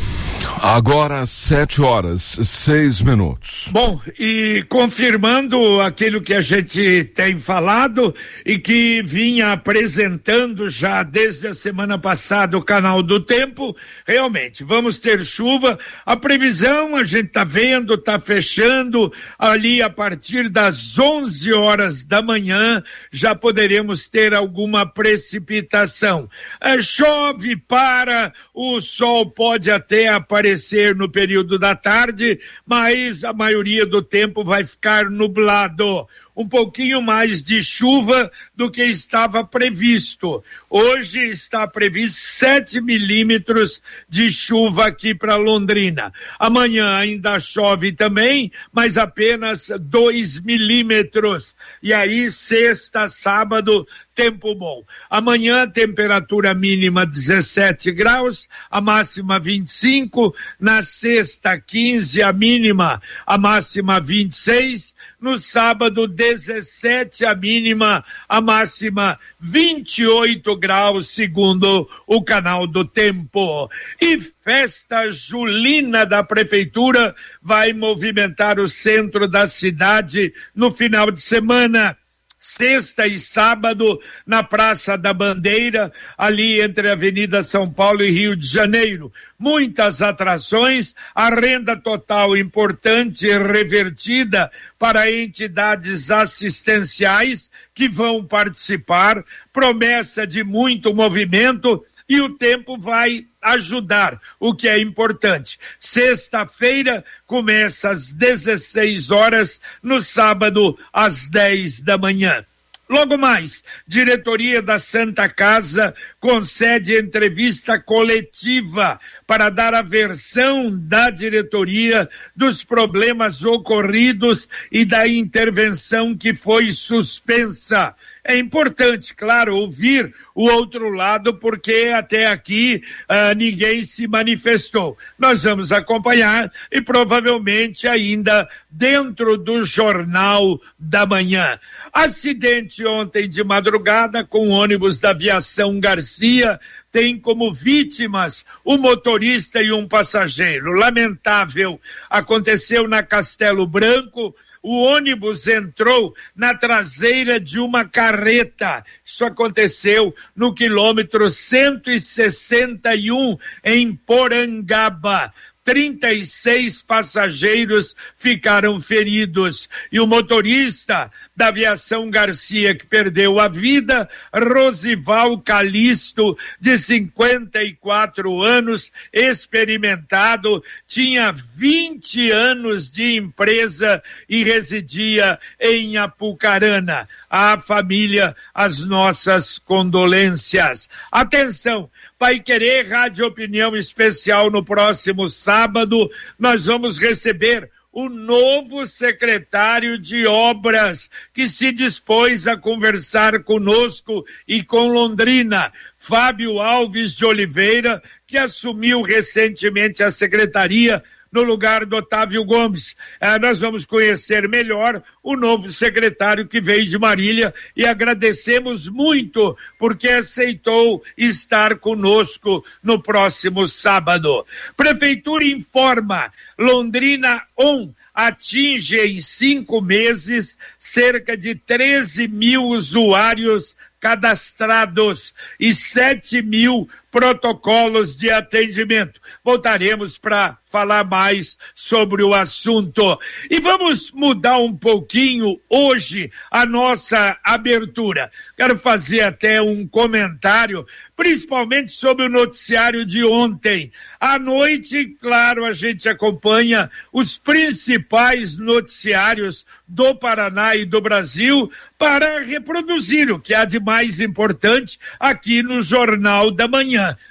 Agora sete horas, seis minutos.
Bom, e confirmando aquilo que a gente tem falado e que vinha apresentando já desde a semana passada o canal do tempo, realmente vamos ter chuva. A previsão a gente tá vendo, tá fechando ali a partir das onze horas da manhã, já poderemos ter alguma precipitação. É, chove, para, o sol pode até aparecer no período da tarde, mas a maioria do tempo vai ficar nublado. Um pouquinho mais de chuva do que estava previsto. Hoje está previsto sete milímetros de chuva aqui para Londrina. Amanhã ainda chove também, mas apenas dois milímetros. E aí, sexta, sábado, tempo bom. Amanhã, temperatura mínima dezessete graus, a máxima vinte e cinco. Na sexta, quinze, a mínima, a máxima vinte e seis. No sábado, dezessete a mínima, a máxima vinte e oito graus, segundo o canal do tempo. E festa julina da prefeitura vai movimentar o centro da cidade no final de semana. Sexta e sábado, na Praça da Bandeira, ali entre a Avenida São Paulo e Rio de Janeiro. Muitas atrações, a renda total importante e revertida para entidades assistenciais que vão participar, promessa de muito movimento, e o tempo vai ajudar, o que é importante. Sexta-feira começa às dezesseis horas, no sábado às dez da manhã. Logo mais, diretoria da Santa Casa concede entrevista coletiva para dar a versão da diretoria dos problemas ocorridos e da intervenção que foi suspensa. É importante, claro, ouvir o outro lado, porque até aqui ah, ninguém se manifestou. Nós vamos acompanhar e provavelmente ainda dentro do Jornal da Manhã. Acidente ontem de madrugada com o ônibus da Aviação Garcia, tem como vítimas um motorista e um passageiro. Lamentável, aconteceu na Castelo Branco. O ônibus entrou na traseira de uma carreta. Isso aconteceu no quilômetro cento e sessenta e um, em Porangaba. trinta e seis passageiros ficaram feridos. E o motorista da Aviação Garcia, que perdeu a vida, Rosival Calisto, de cinquenta e quatro anos, experimentado, tinha vinte anos de empresa e residia em Apucarana. À família, as nossas condolências. Atenção! Paiquerê Rádio Opinião Especial no próximo sábado, nós vamos receber o novo secretário de Obras, que se dispôs a conversar conosco e com Londrina, Fábio Alves de Oliveira, que assumiu recentemente a secretaria no lugar do Otávio Gomes. Eh, nós vamos conhecer melhor o novo secretário que veio de Marília e agradecemos muito porque aceitou estar conosco no próximo sábado. Prefeitura informa, Londrina On atinge em cinco meses cerca de treze mil usuários cadastrados e sete mil protocolos de atendimento. Voltaremos para falar mais sobre o assunto. E vamos mudar um pouquinho hoje a nossa abertura. Quero fazer até um comentário, principalmente sobre o noticiário de ontem. À noite, claro, a gente acompanha os principais noticiários do Paraná e do Brasil para reproduzir o que há de mais importante aqui no Jornal da Manhã.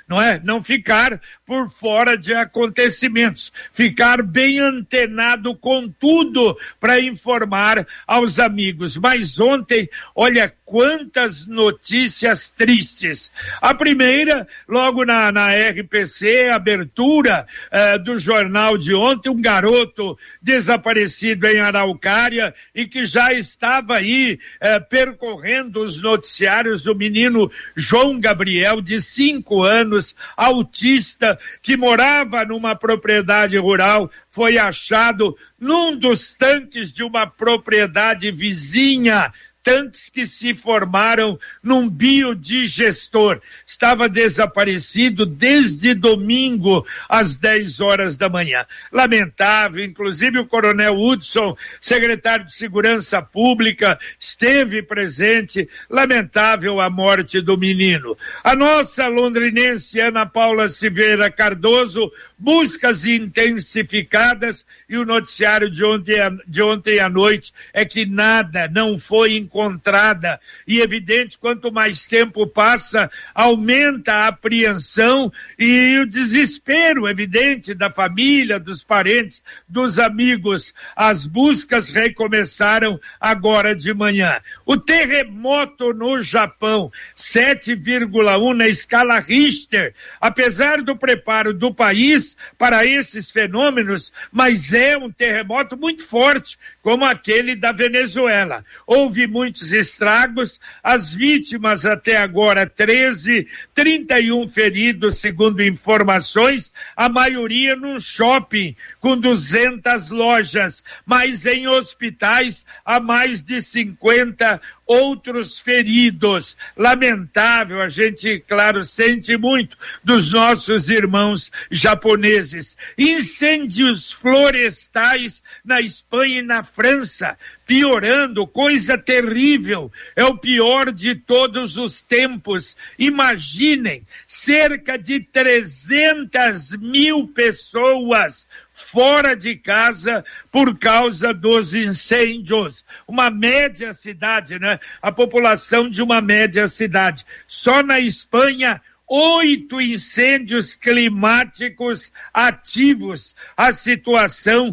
não é? Não ficar por fora de acontecimentos, ficar bem antenado com tudo para informar aos amigos. Mas ontem, olha quantas notícias tristes. A primeira, logo na, na R P C, abertura eh, do jornal de ontem, um garoto desaparecido em Araucária e que já estava aí eh, percorrendo os noticiários, o menino João Gabriel, de cinco anos, autista, que morava numa propriedade rural, foi achado num dos tanques de uma propriedade vizinha, tanques que se formaram num biodigestor. Estava desaparecido desde domingo às dez horas da manhã. Lamentável, inclusive o coronel Hudson, secretário de Segurança Pública, esteve presente. Lamentável a morte do menino. A nossa londrinense Ana Paula Silveira Cardoso, buscas intensificadas, e o noticiário de ontem, de ontem à noite é que nada, não foi encontrada, e evidente, quanto mais tempo passa, aumenta a apreensão e o desespero, evidente, da família, dos parentes, dos amigos. As buscas recomeçaram agora de manhã. O terremoto no Japão, sete vírgula um na escala Richter, apesar do preparo do país para esses fenômenos, mas é um terremoto muito forte, como aquele da Venezuela. Houve muitos estragos, as vítimas até agora treze, trinta e um feridos, segundo informações, a maioria num shopping com duzentas lojas, mas em hospitais há mais de cinquenta outros feridos. Lamentável, a gente, claro, sente muito dos nossos irmãos japoneses. Incêndios florestais na Espanha e na França, piorando, coisa terrível, é o pior de todos os tempos. Imaginem, cerca de trezentas mil pessoas fora de casa por causa dos incêndios. Uma média cidade, né? A população de uma média cidade. Só na Espanha, oito incêndios climáticos ativos, a situação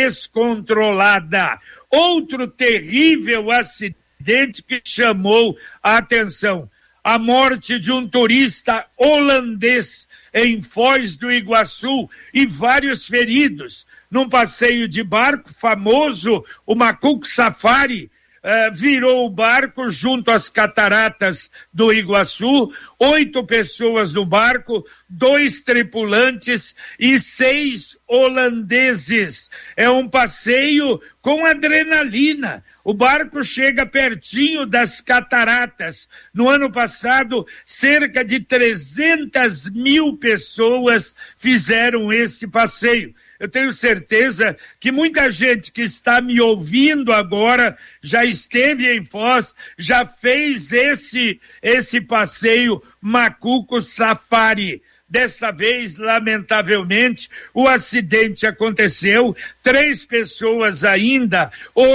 descontrolada. Outro terrível acidente que chamou a atenção: a morte de um turista holandês em Foz do Iguaçu e vários feridos num passeio de barco famoso, o Macuco Safari. Uh, virou o barco junto às cataratas do Iguaçu, oito pessoas no barco, dois tripulantes e seis holandeses. É um passeio com adrenalina. O barco chega pertinho das cataratas. No ano passado, cerca de trezentas mil pessoas fizeram esse passeio. Eu tenho certeza que muita gente que está me ouvindo agora já esteve em Foz, já fez esse, esse passeio Macuco Safari. Desta vez, lamentavelmente, o acidente aconteceu, três pessoas ainda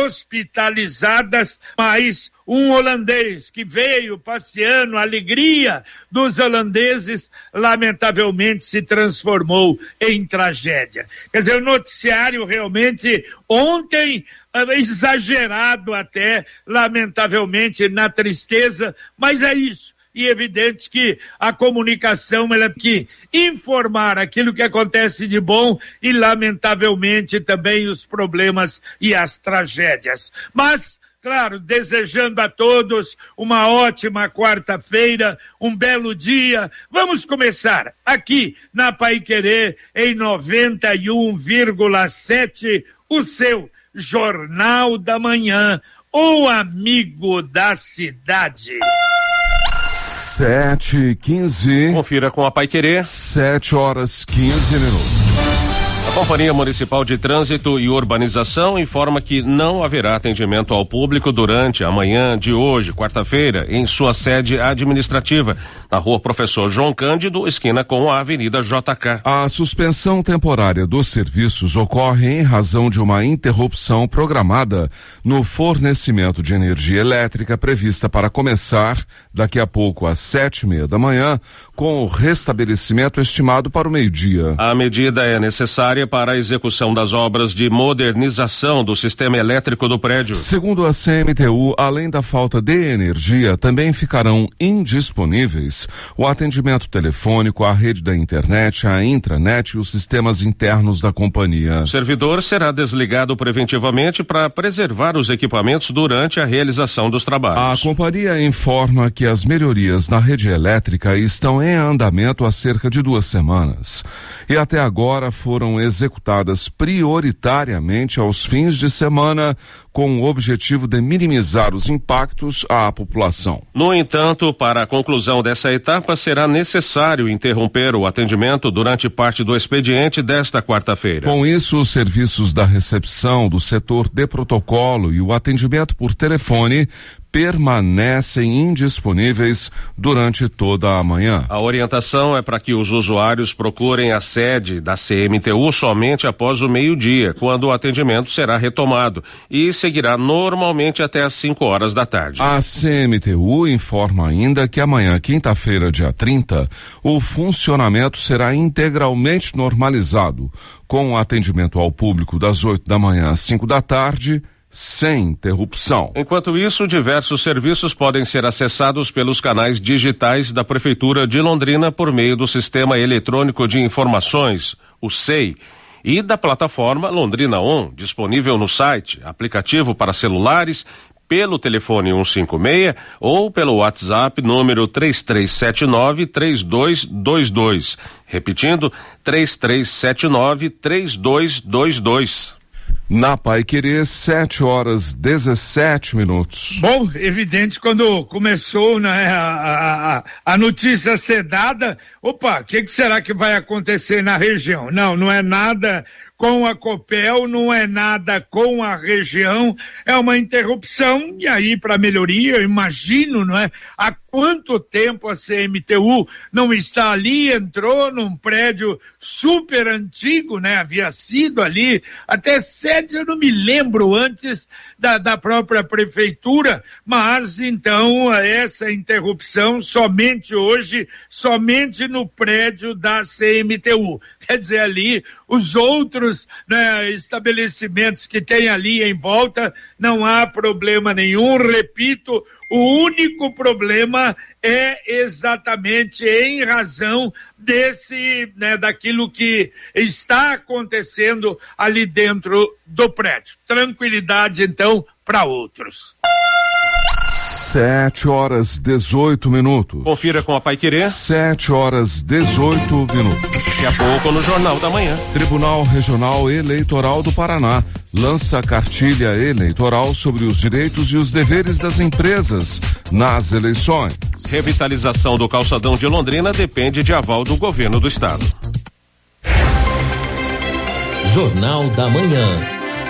hospitalizadas, mas um holandês que veio passeando, a alegria dos holandeses, lamentavelmente se transformou em tragédia. Quer dizer, o noticiário realmente, ontem, exagerado até, lamentavelmente, na tristeza, mas é isso. E é evidente que a comunicação, ela tem que informar aquilo que acontece de bom e, lamentavelmente, também os problemas e as tragédias. Mas, claro, desejando a todos uma ótima quarta-feira, um belo dia. Vamos começar aqui na Paiquerê, em noventa e um vírgula sete, o seu Jornal da Manhã, o amigo da cidade.
Sete e quinze.
Confira com a Paiquerê.
Sete horas quinze minutos.
A Companhia Municipal de Trânsito e Urbanização informa que não haverá atendimento ao público durante a manhã de hoje, quarta-feira, em sua sede administrativa, na rua Professor João Cândido, esquina com a Avenida J K.
A suspensão temporária dos serviços ocorre em razão de uma interrupção programada no fornecimento de energia elétrica prevista para começar daqui a pouco às sete e meia da manhã, com o restabelecimento estimado para o meio-dia.
A medida é necessária para a execução das obras de modernização do sistema elétrico do prédio.
Segundo a C M T U, além da falta de energia, também ficarão indisponíveis o atendimento telefônico, a rede da internet, a intranet e os sistemas internos da companhia.
O servidor será desligado preventivamente para preservar os equipamentos durante a realização dos trabalhos.
A companhia informa que as melhorias na rede elétrica estão em andamento há cerca de duas semanas e até agora foram executadas prioritariamente aos fins de semana, com o objetivo de minimizar os impactos à população.
No entanto, para a conclusão dessa etapa, será necessário interromper o atendimento durante parte do expediente desta quarta-feira.
Com isso, os serviços da recepção, do setor de protocolo e o atendimento por telefone permanecem indisponíveis durante toda a manhã.
A orientação é para que os usuários procurem a sede da C M T U somente após o meio-dia, quando o atendimento será retomado, e seguirá normalmente até às cinco horas da tarde.
A C M T U informa ainda que amanhã, quinta-feira, dia trinta, o funcionamento será integralmente normalizado, com o atendimento ao público das oito da manhã às cinco da tarde, sem interrupção.
Enquanto isso, diversos serviços podem ser acessados pelos canais digitais da Prefeitura de Londrina por meio do Sistema Eletrônico de Informações, o S E I, e da plataforma Londrina On, disponível no site, aplicativo para celulares, pelo telefone cento e cinquenta e seis ou pelo WhatsApp número três três sete nove, três dois dois dois. Repetindo, três três sete nove, três dois dois dois.
Na Paiquerê, sete horas dezessete minutos.
Bom, evidente, quando começou, né, a, a, a notícia ser dada, opa, o que, que será que vai acontecer na região? Não, não é nada com a Copel, não é nada com a região, é uma interrupção, e aí para melhoria, eu imagino, não é? Há quanto tempo a C M T U não está ali, entrou num prédio super antigo, né? Havia sido ali, até sede, eu não me lembro antes da, da própria prefeitura, mas então essa interrupção somente hoje, somente no prédio da C M T U. Quer dizer, ali, os outros, né, estabelecimentos que tem ali em volta, não há problema nenhum. Repito, o único problema é exatamente em razão desse, né, daquilo que está acontecendo ali dentro do prédio. Tranquilidade, então, para outros.
Sete horas dezoito minutos.
Confira com a Paiquerê.
Sete horas dezoito minutos.
Daqui a pouco no Jornal da Manhã.
Tribunal Regional Eleitoral do Paraná lança cartilha eleitoral sobre os direitos e os deveres das empresas nas eleições.
Revitalização do calçadão de Londrina depende de aval do governo do estado.
Jornal da Manhã.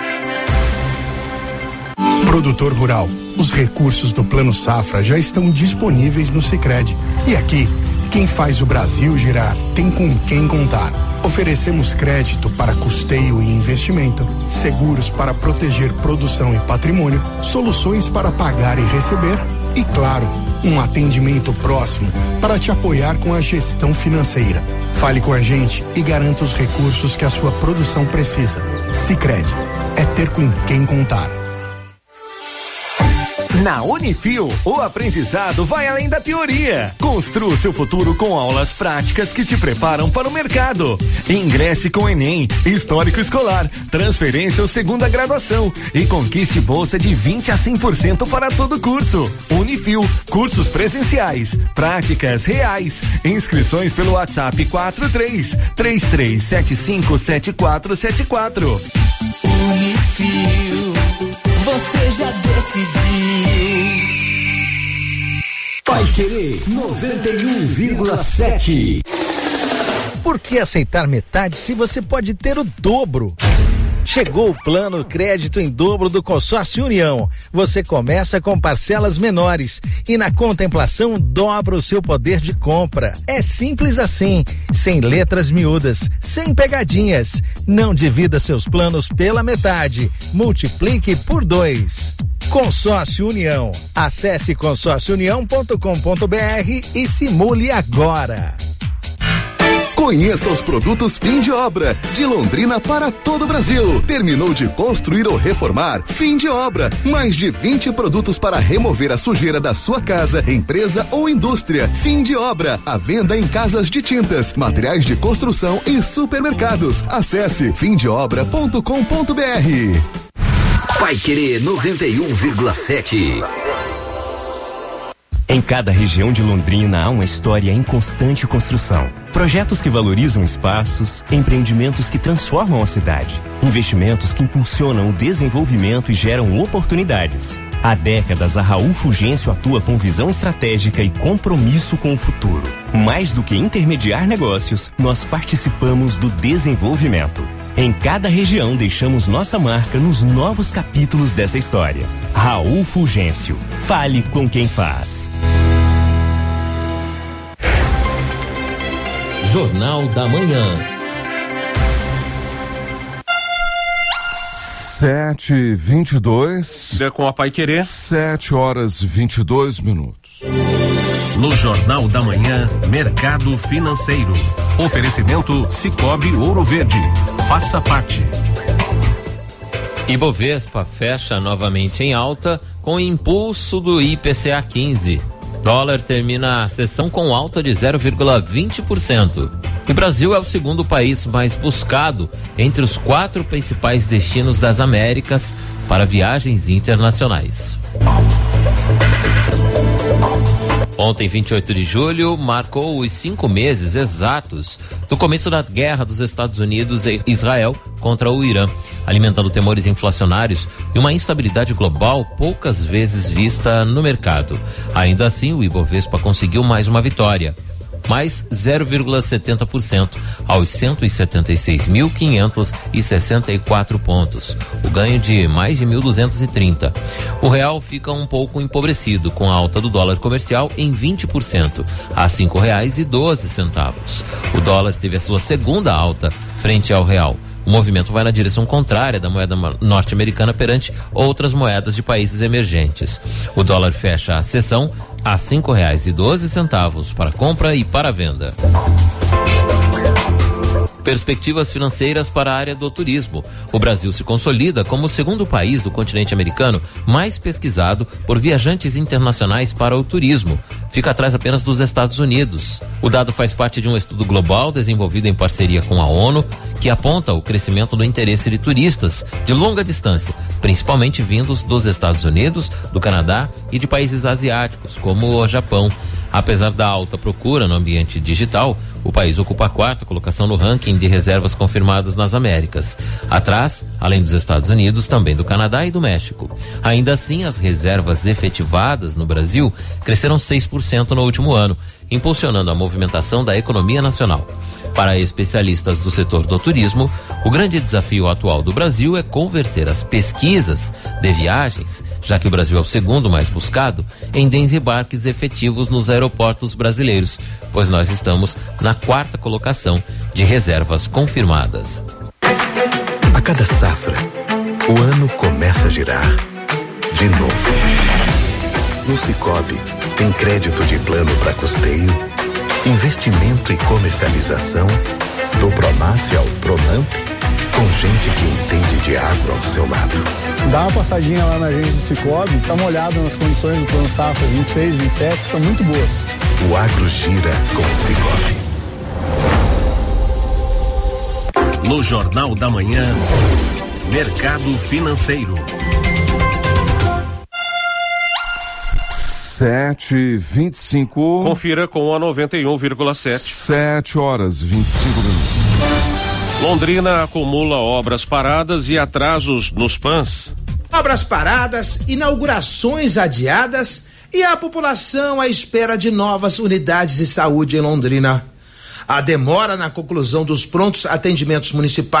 Produtor rural, os recursos do Plano Safra já estão disponíveis no Sicredi. E aqui, quem faz o Brasil girar tem com quem contar. Oferecemos crédito para custeio e investimento, seguros para proteger produção e patrimônio, soluções para pagar e receber e, claro, um atendimento próximo para te apoiar com a gestão financeira. Fale com a gente e garanta os recursos que a sua produção precisa. Sicredi, é ter com quem contar.
Na Unifil, o aprendizado vai além da teoria. Construa seu futuro com aulas práticas que te preparam para o mercado. Ingresse com Enem, Histórico Escolar, Transferência ou Segunda Graduação e conquiste bolsa de vinte a cem por cento para todo curso. Unifil, cursos presenciais, práticas reais. Inscrições pelo WhatsApp quatro três três três sete cinco sete quatro sete quatro.
Unifil, você já decidiu.
Paiquerê noventa e um vírgula sete.
Por que aceitar metade se você pode ter o dobro? Chegou o plano crédito em dobro do Consórcio União. Você começa com parcelas menores e na contemplação dobra o seu poder de compra. É simples assim, sem letras miúdas, sem pegadinhas. Não divida seus planos pela metade. Multiplique por dois. Consórcio União. Acesse consórcio união ponto com ponto br e simule agora.
Conheça os produtos fim de obra, de Londrina para todo o Brasil. Terminou de construir ou reformar? Fim de obra. Mais de vinte produtos para remover a sujeira da sua casa, empresa ou indústria. Fim de obra. A venda em casas de tintas, materiais de construção e supermercados. Acesse fim de obra ponto com ponto br.
Paiquerê noventa e um vírgula sete.
Em cada região de Londrina há uma história em constante construção. Projetos que valorizam espaços, empreendimentos que transformam a cidade, investimentos que impulsionam o desenvolvimento e geram oportunidades. Há décadas, a Raul Fulgêncio atua com visão estratégica e compromisso com o futuro. Mais do que intermediar negócios, nós participamos do desenvolvimento. Em cada região, deixamos nossa marca nos novos capítulos dessa história. Raul Fulgêncio. Fale com quem faz.
Jornal da Manhã.
Sete e vinte e dois.
Com a Paiquerê.
Sete horas e vinte e dois minutos.
No Jornal da Manhã, Mercado Financeiro. Oferecimento Cicobi Ouro Verde. Faça parte.
Ibovespa fecha novamente em alta com impulso do I P C A quinze. Dólar termina a sessão com alta de zero vírgula vinte por cento. E Brasil é o segundo país mais buscado entre os quatro principais destinos das Américas para viagens internacionais. Ontem, vinte e oito de julho, marcou os cinco meses exatos do começo da guerra dos Estados Unidos e Israel contra o Irã, alimentando temores inflacionários e uma instabilidade global poucas vezes vista no mercado. Ainda assim, o Ibovespa conseguiu mais uma vitória, mais zero vírgula setenta por cento aos cento e setenta e seis mil quinhentos e sessenta e quatro pontos, o ganho de mais de mil duzentos e trinta. O real fica um pouco empobrecido com a alta do dólar comercial em vinte por cento a cinco reais e doze centavos. O dólar teve a sua segunda alta frente ao real. O movimento vai na direção contrária da moeda norte-americana perante outras moedas de países emergentes. O dólar fecha a sessão a cinco reais e doze centavos para compra e para venda. Perspectivas financeiras para a área do turismo. O Brasil se consolida como o segundo país do continente americano mais pesquisado por viajantes internacionais para o turismo. Fica atrás apenas dos Estados Unidos. O dado faz parte de um estudo global desenvolvido em parceria com a ONU, que aponta o crescimento do interesse de turistas de longa distância, principalmente vindos dos Estados Unidos, do Canadá e de países asiáticos, como o Japão. Apesar da alta procura no ambiente digital, o país ocupa a quarta colocação no ranking de reservas confirmadas nas Américas. Atrás, além dos Estados Unidos, também do Canadá e do México. Ainda assim, as reservas efetivadas no Brasil cresceram seis por cento no último ano, impulsionando a movimentação da economia nacional. Para especialistas do setor do turismo, o grande desafio atual do Brasil é converter as pesquisas de viagens, já que o Brasil é o segundo mais buscado, em desembarques efetivos nos aeroportos brasileiros, pois nós estamos na quarta colocação de reservas confirmadas.
A cada safra, o ano começa a girar de novo. No Cicobi, tem crédito de plano para custeio, investimento e comercialização, do Pronaf ao Pronamp, com gente que entende de agro ao seu lado.
Dá uma passadinha lá na agência do Cicobi, dá uma olhada nas condições do plano safra vinte e seis, vinte e sete, estão muito boas.
O agro gira com o Cicobi.
No Jornal da Manhã, Mercado Financeiro.
Sete e vinte e cinco.
Confira com a noventa e um vírgula sete.
Sete horas e vinte e cinco minutos.
Londrina acumula obras paradas e atrasos nos P A Ns.
Obras paradas, inaugurações adiadas e a população à espera de novas unidades de saúde em Londrina. A demora na conclusão dos prontos atendimentos municipais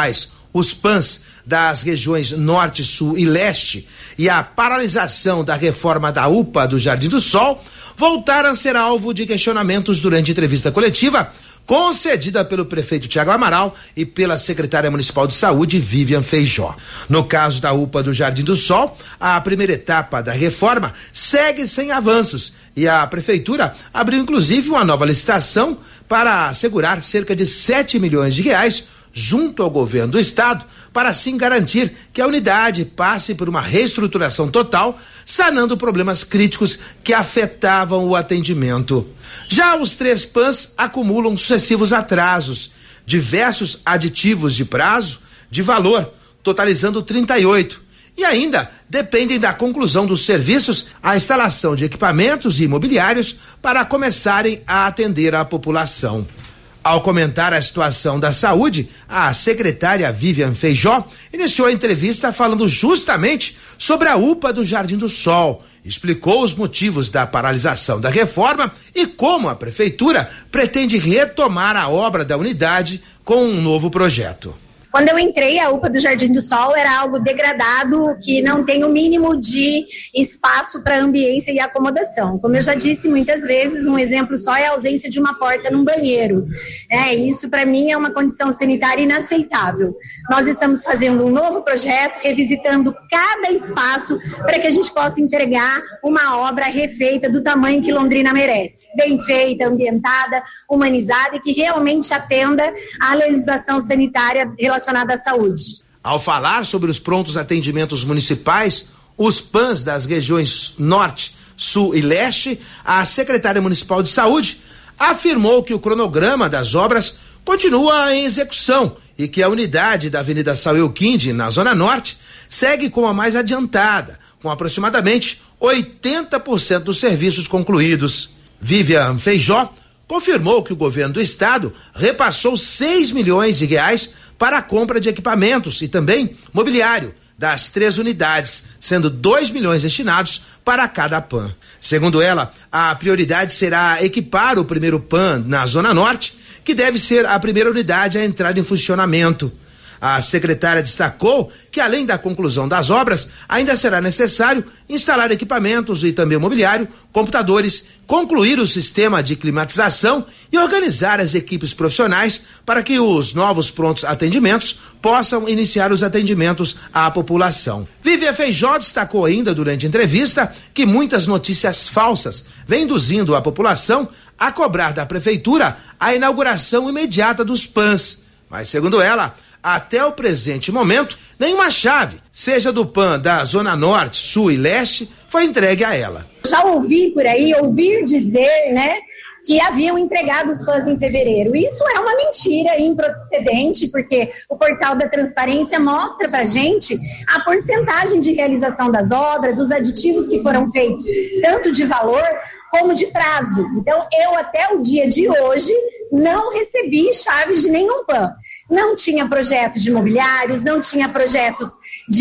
os P A Ns das regiões Norte, Sul e Leste e a paralisação da reforma da U P A do Jardim do Sol voltaram a ser alvo de questionamentos durante a entrevista coletiva concedida pelo prefeito Tiago Amaral e pela secretária municipal de saúde, Vivian Feijó. No caso da U P A do Jardim do Sol, a primeira etapa da reforma segue sem avanços e a prefeitura abriu inclusive uma nova licitação para assegurar cerca de sete milhões de reais junto ao governo do estado, para assim garantir que a unidade passe por uma reestruturação total, sanando problemas críticos que afetavam o atendimento. Já os três P A Ns acumulam sucessivos atrasos, diversos aditivos de prazo, de valor, totalizando trinta e oito, e ainda dependem da conclusão dos serviços, a instalação de equipamentos e imobiliários para começarem a atender a população. Ao comentar a situação da saúde, a secretária Vivian Feijó iniciou a entrevista falando justamente sobre a U P A do Jardim do Sol, explicou os motivos da paralisação da reforma e como a prefeitura pretende retomar a obra da unidade com um novo projeto.
Quando eu entrei, a U P A do Jardim do Sol era algo degradado, que não tem o mínimo de espaço para ambiência e acomodação. Como eu já disse muitas vezes, um exemplo só é a ausência de uma porta num banheiro. É, isso para mim é uma condição sanitária inaceitável. Nós estamos fazendo um novo projeto, revisitando cada espaço para que a gente possa entregar uma obra refeita do tamanho que Londrina merece. Bem feita, ambientada, humanizada e que realmente atenda à legislação sanitária relacionada relacionada à saúde.
Ao falar sobre os prontos atendimentos municipais, os P A Ns das regiões Norte, Sul e Leste, a secretária municipal de saúde afirmou que o cronograma das obras continua em execução e que a unidade da Avenida Samuel Quinde, na Zona Norte, segue com a mais adiantada, com aproximadamente oitenta por cento dos serviços concluídos. Vivian Feijó confirmou que o governo do estado repassou seis milhões de reais para a compra de equipamentos e também mobiliário das três unidades, sendo dois milhões destinados para cada P A N. Segundo ela, a prioridade será equipar o primeiro P A N na Zona Norte, que deve ser a primeira unidade a entrar em funcionamento. A secretária destacou que, além da conclusão das obras, ainda será necessário instalar equipamentos e também mobiliário, computadores, concluir o sistema de climatização e organizar as equipes profissionais para que os novos prontos atendimentos possam iniciar os atendimentos à população. Vivian Feijó destacou ainda durante a entrevista que muitas notícias falsas vêm induzindo a população a cobrar da prefeitura a inauguração imediata dos P A Ns. Mas, segundo ela, até o presente momento, nenhuma chave, seja do P A N da Zona Norte, Sul e Leste, foi entregue a ela.
Já ouvi por aí, ouvir dizer, né, que haviam entregado os P A Ns em fevereiro. Isso é uma mentira improcedente, porque o portal da transparência mostra pra gente a porcentagem de realização das obras, os aditivos que foram feitos, tanto de valor como de prazo. Então, eu até o dia de hoje não recebi chaves de nenhum P A N. Não tinha projeto de imobiliários, não tinha projetos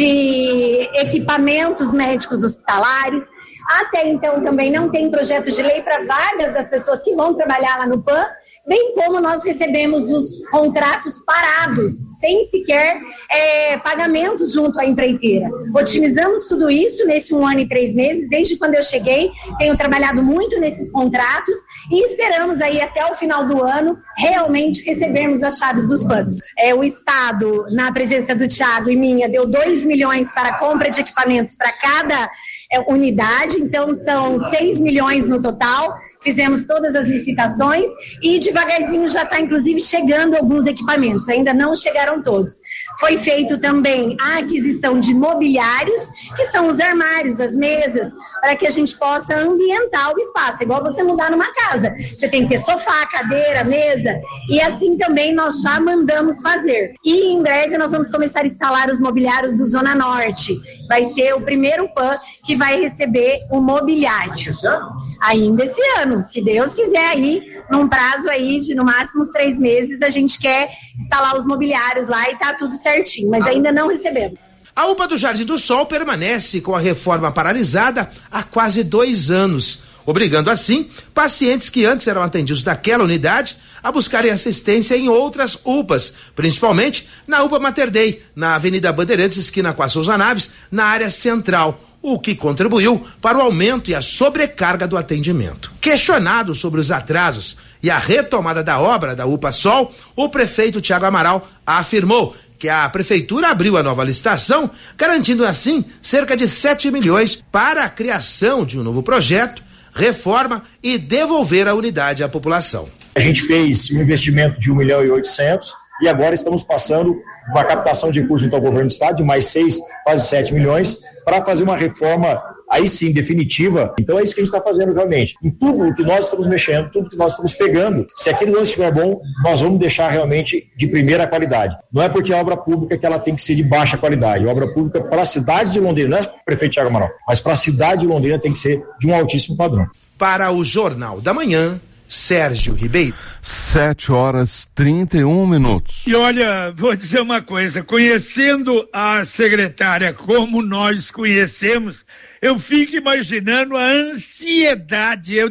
de equipamentos médicos hospitalares. Até então também não tem projeto de lei para vagas das pessoas que vão trabalhar lá no P A N, bem como nós recebemos os contratos parados, sem sequer é, pagamentos junto à empreiteira. Otimizamos tudo isso nesse um ano e três meses, desde quando eu cheguei, tenho trabalhado muito nesses contratos e esperamos aí até o final do ano realmente recebermos as chaves dos P A Ns. É, o Estado, na presença do Thiago e minha, deu dois milhões para a compra de equipamentos para cada é, unidade, então são seis milhões no total, fizemos todas as licitações e devagarzinho já está inclusive chegando alguns equipamentos, ainda não chegaram todos. Foi feito também a aquisição de mobiliários, que são os armários, as mesas, para que a gente possa ambientar o espaço, igual você mudar numa casa, você tem que ter sofá, cadeira, mesa, e assim também nós já mandamos fazer. E em breve nós vamos começar a instalar os mobiliários do Zona Norte, vai ser o primeiro P A N que vai receber o mobiliário. Ainda esse ano, se Deus quiser aí, num prazo aí de no máximo uns três meses, a gente quer instalar os mobiliários lá e tá tudo certinho, mas ainda não recebemos.
A U P A do Jardim do Sol permanece com a reforma paralisada há quase dois anos, obrigando assim pacientes que antes eram atendidos naquela unidade a buscarem assistência em outras U P As, principalmente na U P A Mater Dei, na Avenida Bandeirantes, esquina com a Souza Naves, na área central, o que contribuiu para o aumento e a sobrecarga do atendimento. Questionado sobre os atrasos e a retomada da obra da U P A Sol, o prefeito Tiago Amaral afirmou que a prefeitura abriu a nova licitação, garantindo assim cerca de sete milhões para a criação de um novo projeto, reforma e devolver a unidade à população.
A gente fez um investimento de um milhão e oitocentos e agora estamos passando uma captação de recursos então ao governo do estado de mais seis, quase sete milhões para fazer uma reforma aí sim definitiva. Então é isso que a gente está fazendo realmente. Em tudo que nós estamos mexendo, tudo que nós estamos pegando, se aquilo não estiver bom, nós vamos deixar realmente de primeira qualidade. Não é porque a obra pública que ela tem que ser de baixa qualidade. A obra pública para a cidade de Londrina, não é para o prefeito Tiago Amaral, mas para a cidade de Londrina tem que ser de um altíssimo padrão.
Para o Jornal da Manhã, Sérgio Ribeiro.
Sete horas trinta e um minutos.
E olha, vou dizer uma coisa, conhecendo a secretária como nós conhecemos, eu fico imaginando a ansiedade. Eu